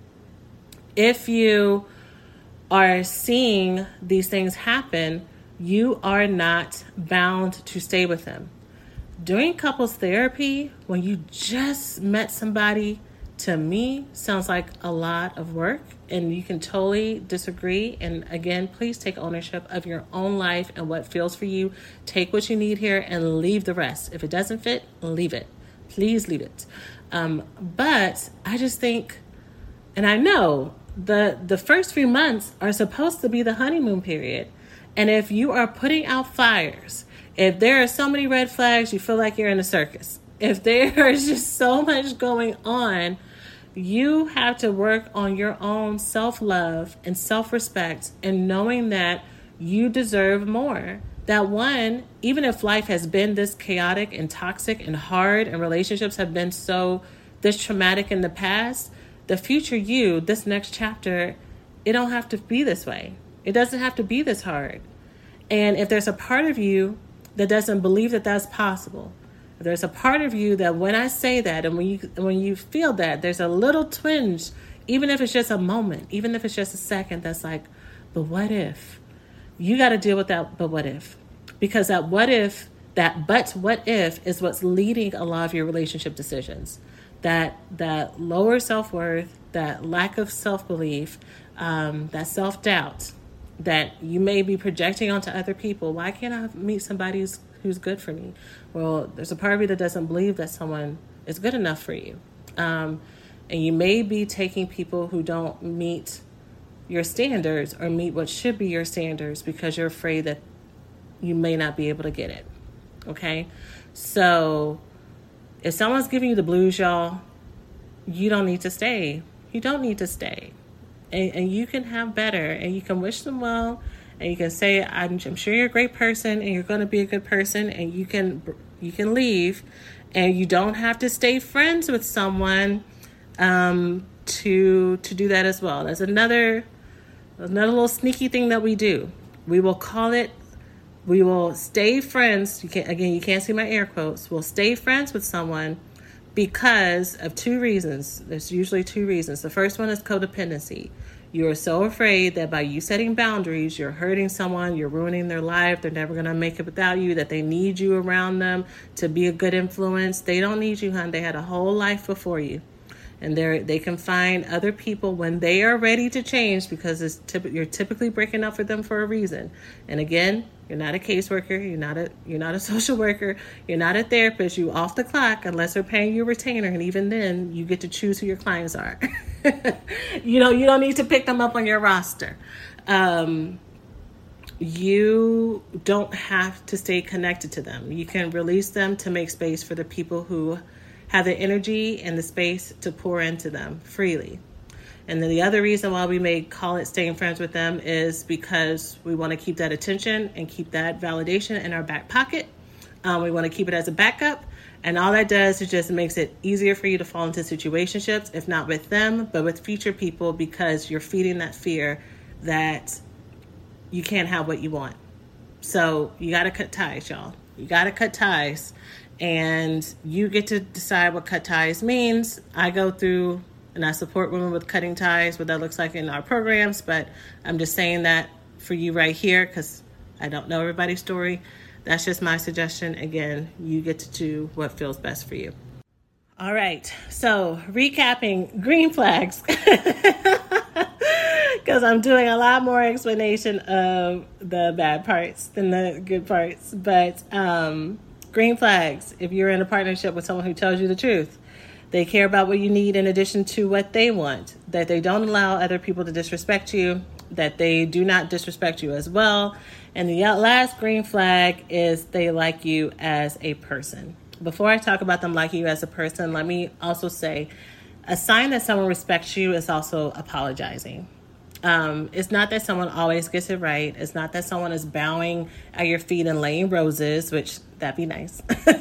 If you are seeing these things happen, you are not bound to stay with them. Doing couples therapy when you just met somebody, to me, sounds like a lot of work, and you can totally disagree. And again, please take ownership of your own life and what feels for you. Take what you need here and leave the rest. If it doesn't fit, leave it. Please leave it. Um, but I just think, and I know, The the first few months are supposed to be the honeymoon period. And if you are putting out fires, if there are so many red flags, you feel like you're in a circus. If there is just so much going on, you have to work on your own self-love and self-respect and knowing that you deserve more. That one, even if life has been this chaotic and toxic and hard and relationships have been so this traumatic in the past, the future you, this next chapter, it don't have to be this way. It doesn't have to be this hard. And if there's a part of you that doesn't believe that that's possible, if there's a part of you that when I say that and when you when you feel that, there's a little twinge, even if it's just a moment, even if it's just a second, that's like, but what if? You got to deal with that, but what if? Because that what if, that but what if is what's leading a lot of your relationship decisions. That that lower self-worth, that lack of self-belief, um, that self-doubt that you may be projecting onto other people. Why can't I meet somebody who's, who's good for me? Well, there's a part of you that doesn't believe that someone is good enough for you. Um, and you may be taking people who don't meet your standards or meet what should be your standards because you're afraid that you may not be able to get it. Okay? So if someone's giving you the blues, y'all, you don't need to stay. You don't need to stay. And, and you can have better, and you can wish them well, and you can say, I'm, I'm sure you're a great person, and you're going to be a good person, and you can you can leave, and you don't have to stay friends with someone um, to to do that as well. That's another another little sneaky thing that we do. We will call it. We will stay friends. You can't, again, you can't see my air quotes. We'll stay friends with someone because of two reasons. There's usually two reasons. The first one is codependency. You are so afraid that by you setting boundaries, you're hurting someone, you're ruining their life. They're never going to make it without you, that they need you around them to be a good influence. They don't need you, hon. They had a whole life before you. And they they can find other people when they are ready to change because it's typ- you're typically breaking up for them for a reason. And again, you're not a caseworker, you're not a you're not a social worker, you're not a therapist. You off the clock unless they're paying you a retainer, and even then, you get to choose who your clients are. you know, you don't need to pick them up on your roster. Um, you don't have to stay connected to them. You can release them to make space for the people who have the energy and the space to pour into them freely. And then the other reason why we may call it staying friends with them is because we want to keep that attention and keep that validation in our back pocket. Um, we want to keep it as a backup. And all that does is just makes it easier for you to fall into situationships, if not with them, but with future people, because you're feeding that fear that you can't have what you want. So you got to cut ties, y'all. You got to cut ties. And you get to decide what cut ties means. I go through and I support women with cutting ties, what that looks like in our programs. But I'm just saying that for you right here because I don't know everybody's story. That's just my suggestion. Again, you get to do what feels best for you. All right. So recapping green flags, because I'm doing a lot more explanation of the bad parts than the good parts. But um, green flags, if you're in a partnership with someone who tells you the truth, they care about what you need in addition to what they want, that they don't allow other people to disrespect you, that they do not disrespect you as well. And the last green flag is they like you as a person. Before I talk about them liking you as a person, let me also say a sign that someone respects you is also apologizing. Um, it's not that someone always gets it right. It's not that someone is bowing at your feet and laying roses, which that'd be nice.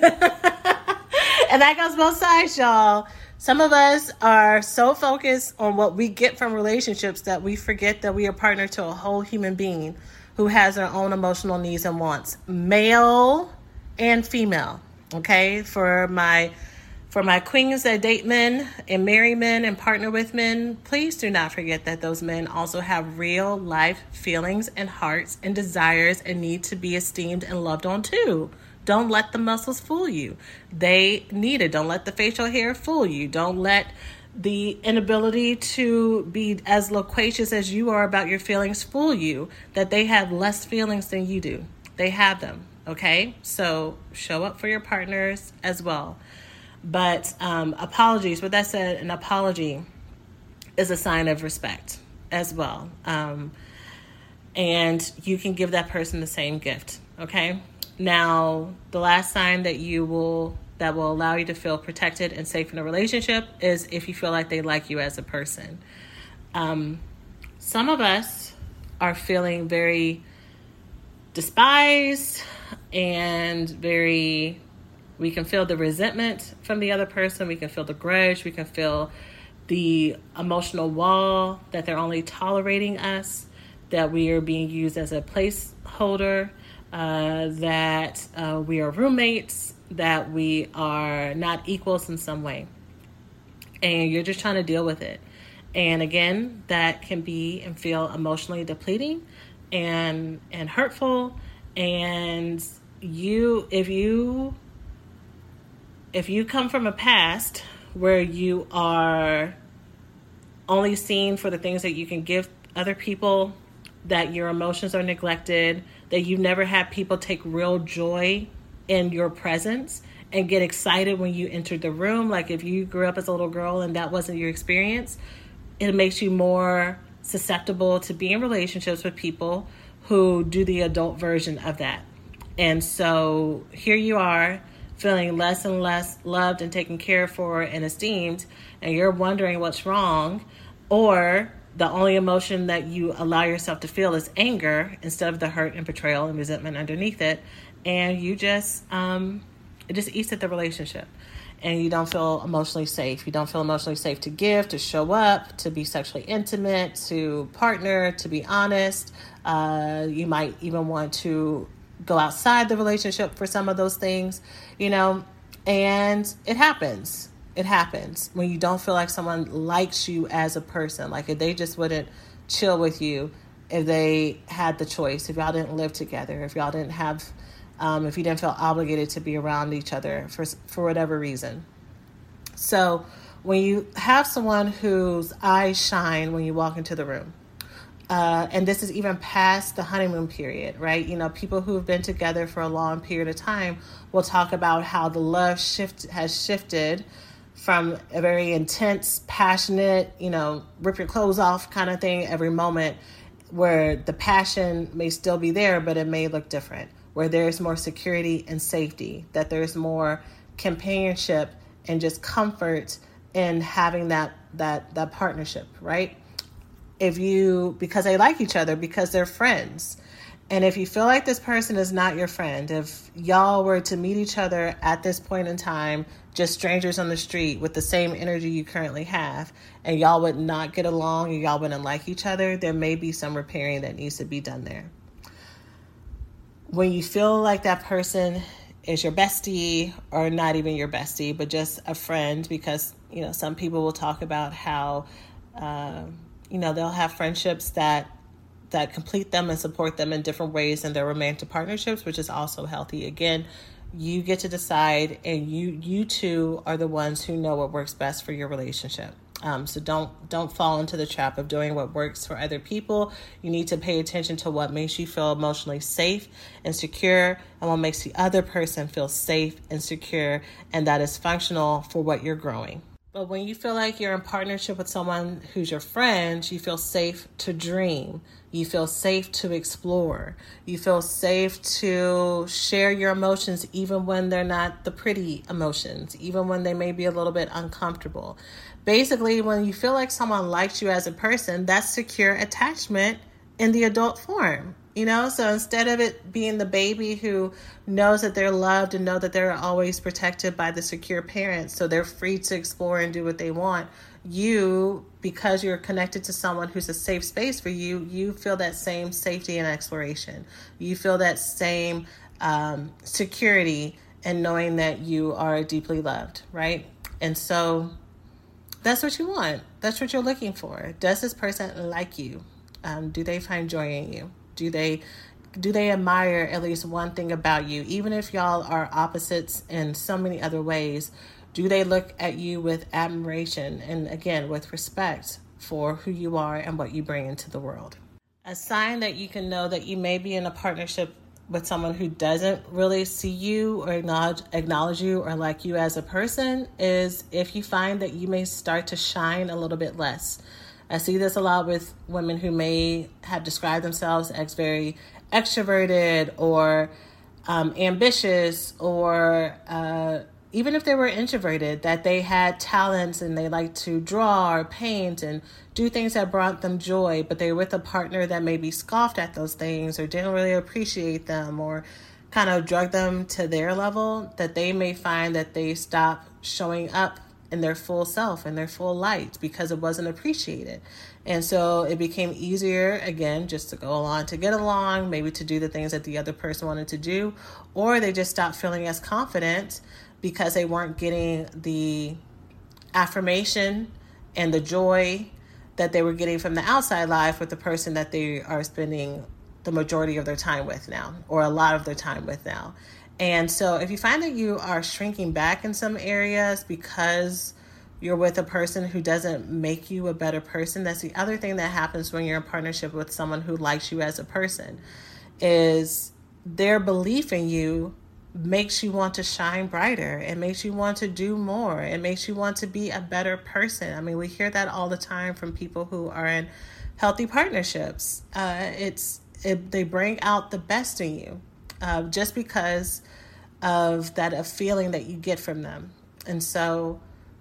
And that goes both sides, y'all. Some of us are so focused on what we get from relationships that we forget that we are partner to a whole human being who has their own emotional needs and wants, male and female. Okay, for my for my queens that date men and marry men and partner with men, please do not forget that those men also have real life feelings and hearts and desires and need to be esteemed and loved on too. Don't let the muscles fool you. They need it. Don't let the facial hair fool you. Don't let the inability to be as loquacious as you are about your feelings fool you, that they have less feelings than you do. They have them, okay? So show up for your partners as well. But um, apologies, with that said, an apology is a sign of respect as well. Um, and you can give that person the same gift, okay? Now, the last sign that you will that will allow you to feel protected and safe in a relationship is if you feel like they like you as a person. Um, some of us are feeling very despised and very, we can feel the resentment from the other person. We can feel the grudge. We can feel the emotional wall that they're only tolerating us, that we are being used as a placeholder, uh, that uh, we are roommates, that we are not equals in some way. And you're just trying to deal with it. And again, that can be and feel emotionally depleting and and hurtful. And you, if you, if you come from a past where you are only seen for the things that you can give other people, that your emotions are neglected, that you've never had people take real joy in your presence and get excited when you entered the room. Like if you grew up as a little girl and that wasn't your experience, it makes you more susceptible to be in relationships with people who do the adult version of that. And so here you are feeling less and less loved and taken care for and esteemed, and you're wondering what's wrong, or the only emotion that you allow yourself to feel is anger instead of the hurt and betrayal and resentment underneath it. And you just, um, it just eats at the relationship. And you don't feel emotionally safe. You don't feel emotionally safe to give, to show up, to be sexually intimate, to partner, to be honest. Uh, you might even want to go outside the relationship for some of those things, you know, and it happens. It happens when you don't feel like someone likes you as a person. Like if they just wouldn't chill with you if they had the choice, if y'all didn't live together, if y'all didn't have, um, if you didn't feel obligated to be around each other for for whatever reason. So when you have someone whose eyes shine when you walk into the room, uh, and this is even past the honeymoon period, right? You know, people who've been together for a long period of time will talk about how the love shift has shifted from a very intense, passionate, you know, rip your clothes off kind of thing every moment, where the passion may still be there, but it may look different, where there's more security and safety, that there's more companionship and just comfort in having that that that partnership, right? If you, because they like each other, because they're friends. And if you feel like this person is not your friend, if y'all were to meet each other at this point in time, just strangers on the street with the same energy you currently have, and y'all would not get along and y'all wouldn't like each other, there may be some repairing that needs to be done there. When you feel like that person is your bestie, or not even your bestie, but just a friend, because, you know, some people will talk about how, uh, you know, they'll have friendships that that complete them and support them in different ways in their romantic partnerships, which is also healthy. Again, You get to decide, and you you two are the ones who know what works best for your relationship. Um, so don't don't fall into the trap of doing what works for other people. You need to pay attention to what makes you feel emotionally safe and secure, and what makes the other person feel safe and secure, and that is functional for what you're growing. But when you feel like you're in partnership with someone who's your friend, you feel safe to dream. You feel safe to explore. You feel safe to share your emotions even when they're not the pretty emotions, even when they may be a little bit uncomfortable. Basically, when you feel like someone likes you as a person, that's secure attachment in the adult form. You know, so instead of it being the baby who knows that they're loved and know that they're always protected by the secure parents, so they're free to explore and do what they want, you, because you're connected to someone who's a safe space for you, you feel that same safety and exploration. You feel that same um, security and knowing that you are deeply loved, right? And so that's what you want. That's what you're looking for. Does this person like you? Um, do they find joy in you? Do they do they admire at least one thing about you? Even if y'all are opposites in so many other ways, do they look at you with admiration and, again, with respect for who you are and what you bring into the world? A sign that you can know that you may be in a partnership with someone who doesn't really see you or acknowledge, acknowledge you or like you as a person is if you find that you may start to shine a little bit less. I see this a lot with women who may have described themselves as very extroverted or um, ambitious, or uh, even if they were introverted, that they had talents and they like to draw or paint and do things that brought them joy, but they were with a partner that maybe scoffed at those things or didn't really appreciate them or kind of drug them to their level, that they may find that they stop showing up in their full self and their full light because it wasn't appreciated. And so it became easier, again, just to go along to get along, maybe to do the things that the other person wanted to do, or they just stopped feeling as confident because they weren't getting the affirmation and the joy that they were getting from the outside life with the person that they are spending the majority of their time with now, or a lot of their time with now. And so if you find that you are shrinking back in some areas because you're with a person who doesn't make you a better person, that's the other thing that happens when you're in partnership with someone who likes you as a person, is their belief in you makes you want to shine brighter. It makes you want to do more. It makes you want to be a better person. I mean, we hear that all the time from people who are in healthy partnerships. Uh, it's it, they bring out the best in you. Uh, just because of that a feeling that you get from them. And so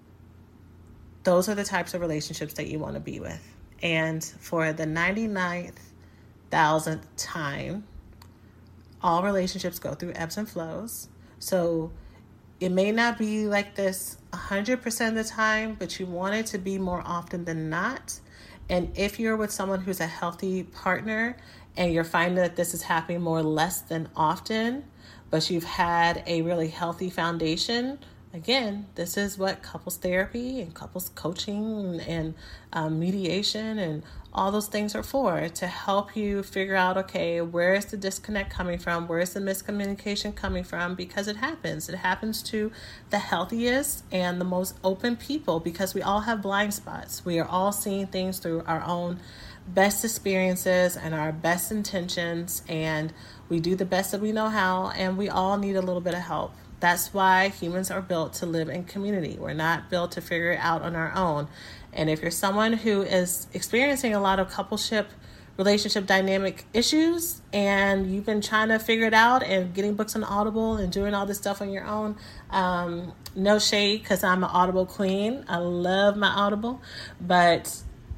those are the types of relationships that you want to be with. And for the ninety-ninth thousandth time, all relationships go through ebbs and flows. So it may not be like this one hundred percent of the time, but you want it to be more often than not. And if you're with someone who's a healthy partner and you're finding that this is happening more less than often, but you've had a really healthy foundation, again, this is what couples therapy and couples coaching and, and um, mediation and all those things are for, to help you figure out, okay, where is the disconnect coming from? Where is the miscommunication coming from? Because it happens. It happens to the healthiest and the most open people because we all have blind spots. We are all seeing things through our own best experiences and our best intentions, and we do the best that we know how, and we all need a little bit of help. That's why humans are built to live in community. We're not built to figure it out on our own. And if you're someone who is experiencing a lot of coupleship, relationship dynamic issues, and you've been trying to figure it out and getting books on Audible and doing all this stuff on your own, um, no shade, because I'm an Audible queen. I love my Audible, but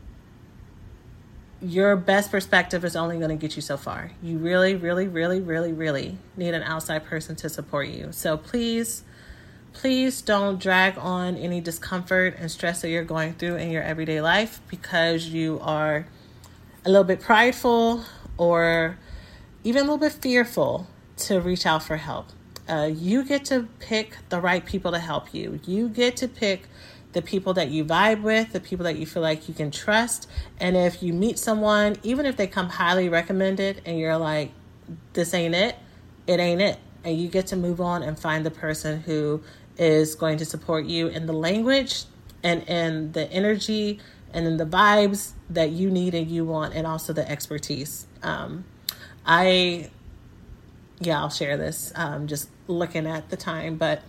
your best perspective is only going to get you so far. You really, really, really, really, really need an outside person to support you. So please, please don't drag on any discomfort and stress that you're going through in your everyday life because you are a little bit prideful or even a little bit fearful to reach out for help. Uh, you get to pick the right people to help you. You get to pick the people that you vibe with, the people that you feel like you can trust. And if you meet someone, even if they come highly recommended and you're like, this ain't it, it ain't it. and you get to move on and find the person who is going to support you in the language and in the energy and in the vibes that you need and you want, and also the expertise. Um, I, yeah, I'll share this, um, just looking at the time, but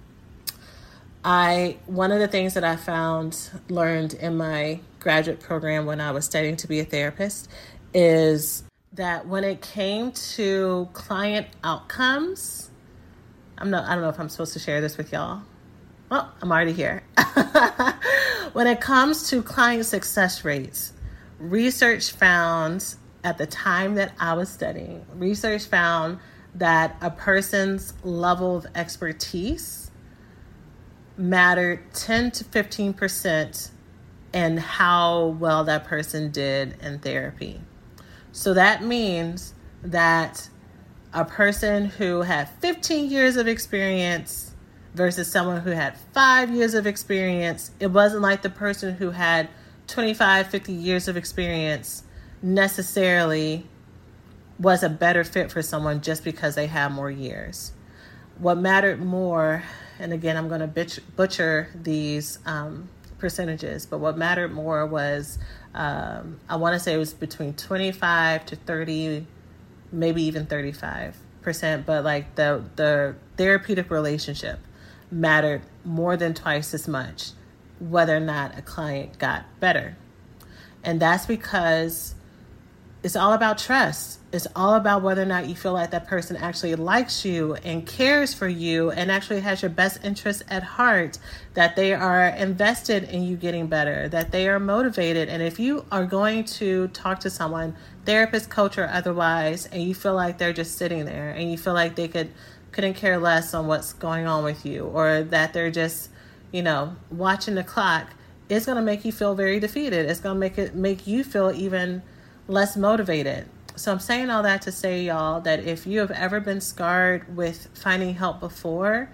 I, one of the things that I found, learned in my graduate program when I was studying to be a therapist, is that when it came to client outcomes, I'm not, I don't know if I'm supposed to share this with y'all. Well, I'm already here. When it comes to client success rates, research found at the time that I was studying, research found that a person's level of expertise mattered ten to fifteen percent in how well that person did in therapy. So that means that a person who had fifteen years of experience versus someone who had five years of experience, it wasn't like the person who had twenty-five, fifty years of experience necessarily was a better fit for someone just because they had more years. What mattered more, and again, I'm going to bitch, butcher these um, percentages, but what mattered more was, um, I want to say it was between twenty-five to thirty, maybe even thirty-five percent, but like the, the therapeutic relationship mattered more than twice as much whether or not a client got better. And that's because it's all about trust. It's all about whether or not you feel like that person actually likes you and cares for you and actually has your best interests at heart, that they are invested in you getting better, that they are motivated. And if you are going to talk to someone, therapist, coach, or otherwise, and you feel like they're just sitting there and you feel like they could, couldn't care less on what's going on with you, or that they're just, you know, watching the clock, it's going to make you feel very defeated. It's going to make it make you feel even less motivated. So I'm saying all that to say, y'all, that if you have ever been scarred with finding help before,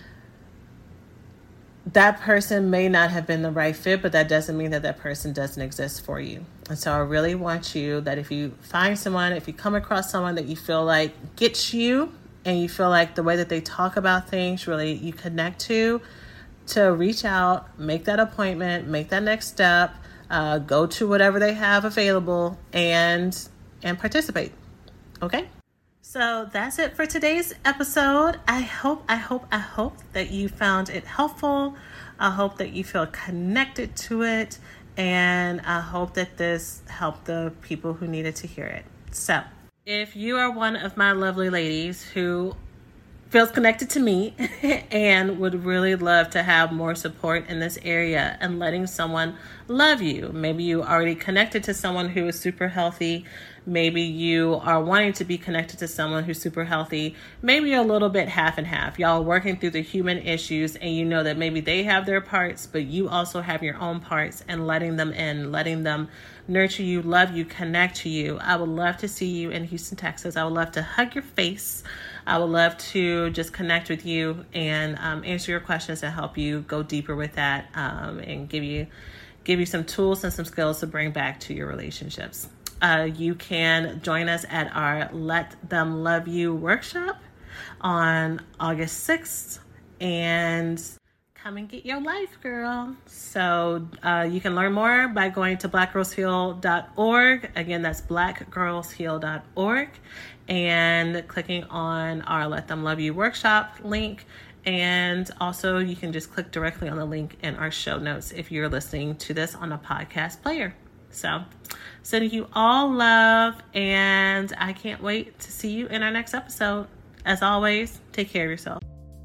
that person may not have been the right fit, but that doesn't mean that that person doesn't exist for you. And so I really want you that if you find someone, if you come across someone that you feel like gets you and you feel like the way that they talk about things really you connect to, to reach out, make that appointment, make that next step, uh, go to whatever they have available and and participate. Okay? So that's it for today's episode. I hope, I hope, I hope that you found it helpful. I hope that you feel connected to it. And I hope that this helped the people who needed to hear it. So if you are one of my lovely ladies who feels connected to me and would really love to have more support in this area and letting someone love you. Maybe you already connected to someone who is super healthy. Maybe you are wanting to be connected to someone who's super healthy. Maybe you're a little bit half and half. Y'all are working through the human issues and you know that maybe they have their parts, but you also have your own parts, and letting them in, letting them nurture you, love you, connect to you. I would love to see you in Houston, Texas. I would love to hug your face. I would love to just connect with you and um, answer your questions and help you go deeper with that, um, and give you give you some tools and some skills to bring back to your relationships. Uh, you can join us at our Let Them Love You workshop on August sixth and come and get your life, girl. So uh, you can learn more by going to black girls heal dot org. Again, that's black girls heal dot org, and clicking on our Let Them Love You workshop link. And also you can just click directly on the link in our show notes if you're listening to this on a podcast player. So sending you all love, and I can't wait to see you in our next episode. As always, take care of yourself.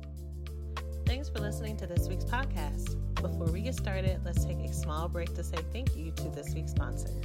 Thanks for listening to this week's podcast. Before we get started, let's take a small break to say thank you to this week's sponsors.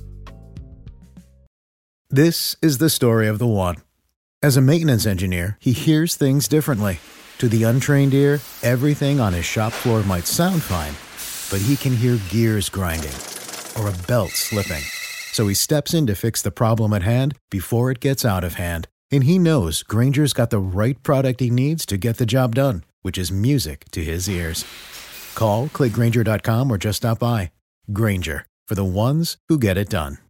This is the story of the one. As a maintenance engineer, he hears things differently. To the untrained ear, everything on his shop floor might sound fine, but he can hear gears grinding or a belt slipping. So he steps in to fix the problem at hand before it gets out of hand. And he knows Grainger's got the right product he needs to get the job done, which is music to his ears. Call, click Grainger dot com, or just stop by. Grainger, for the ones who get it done.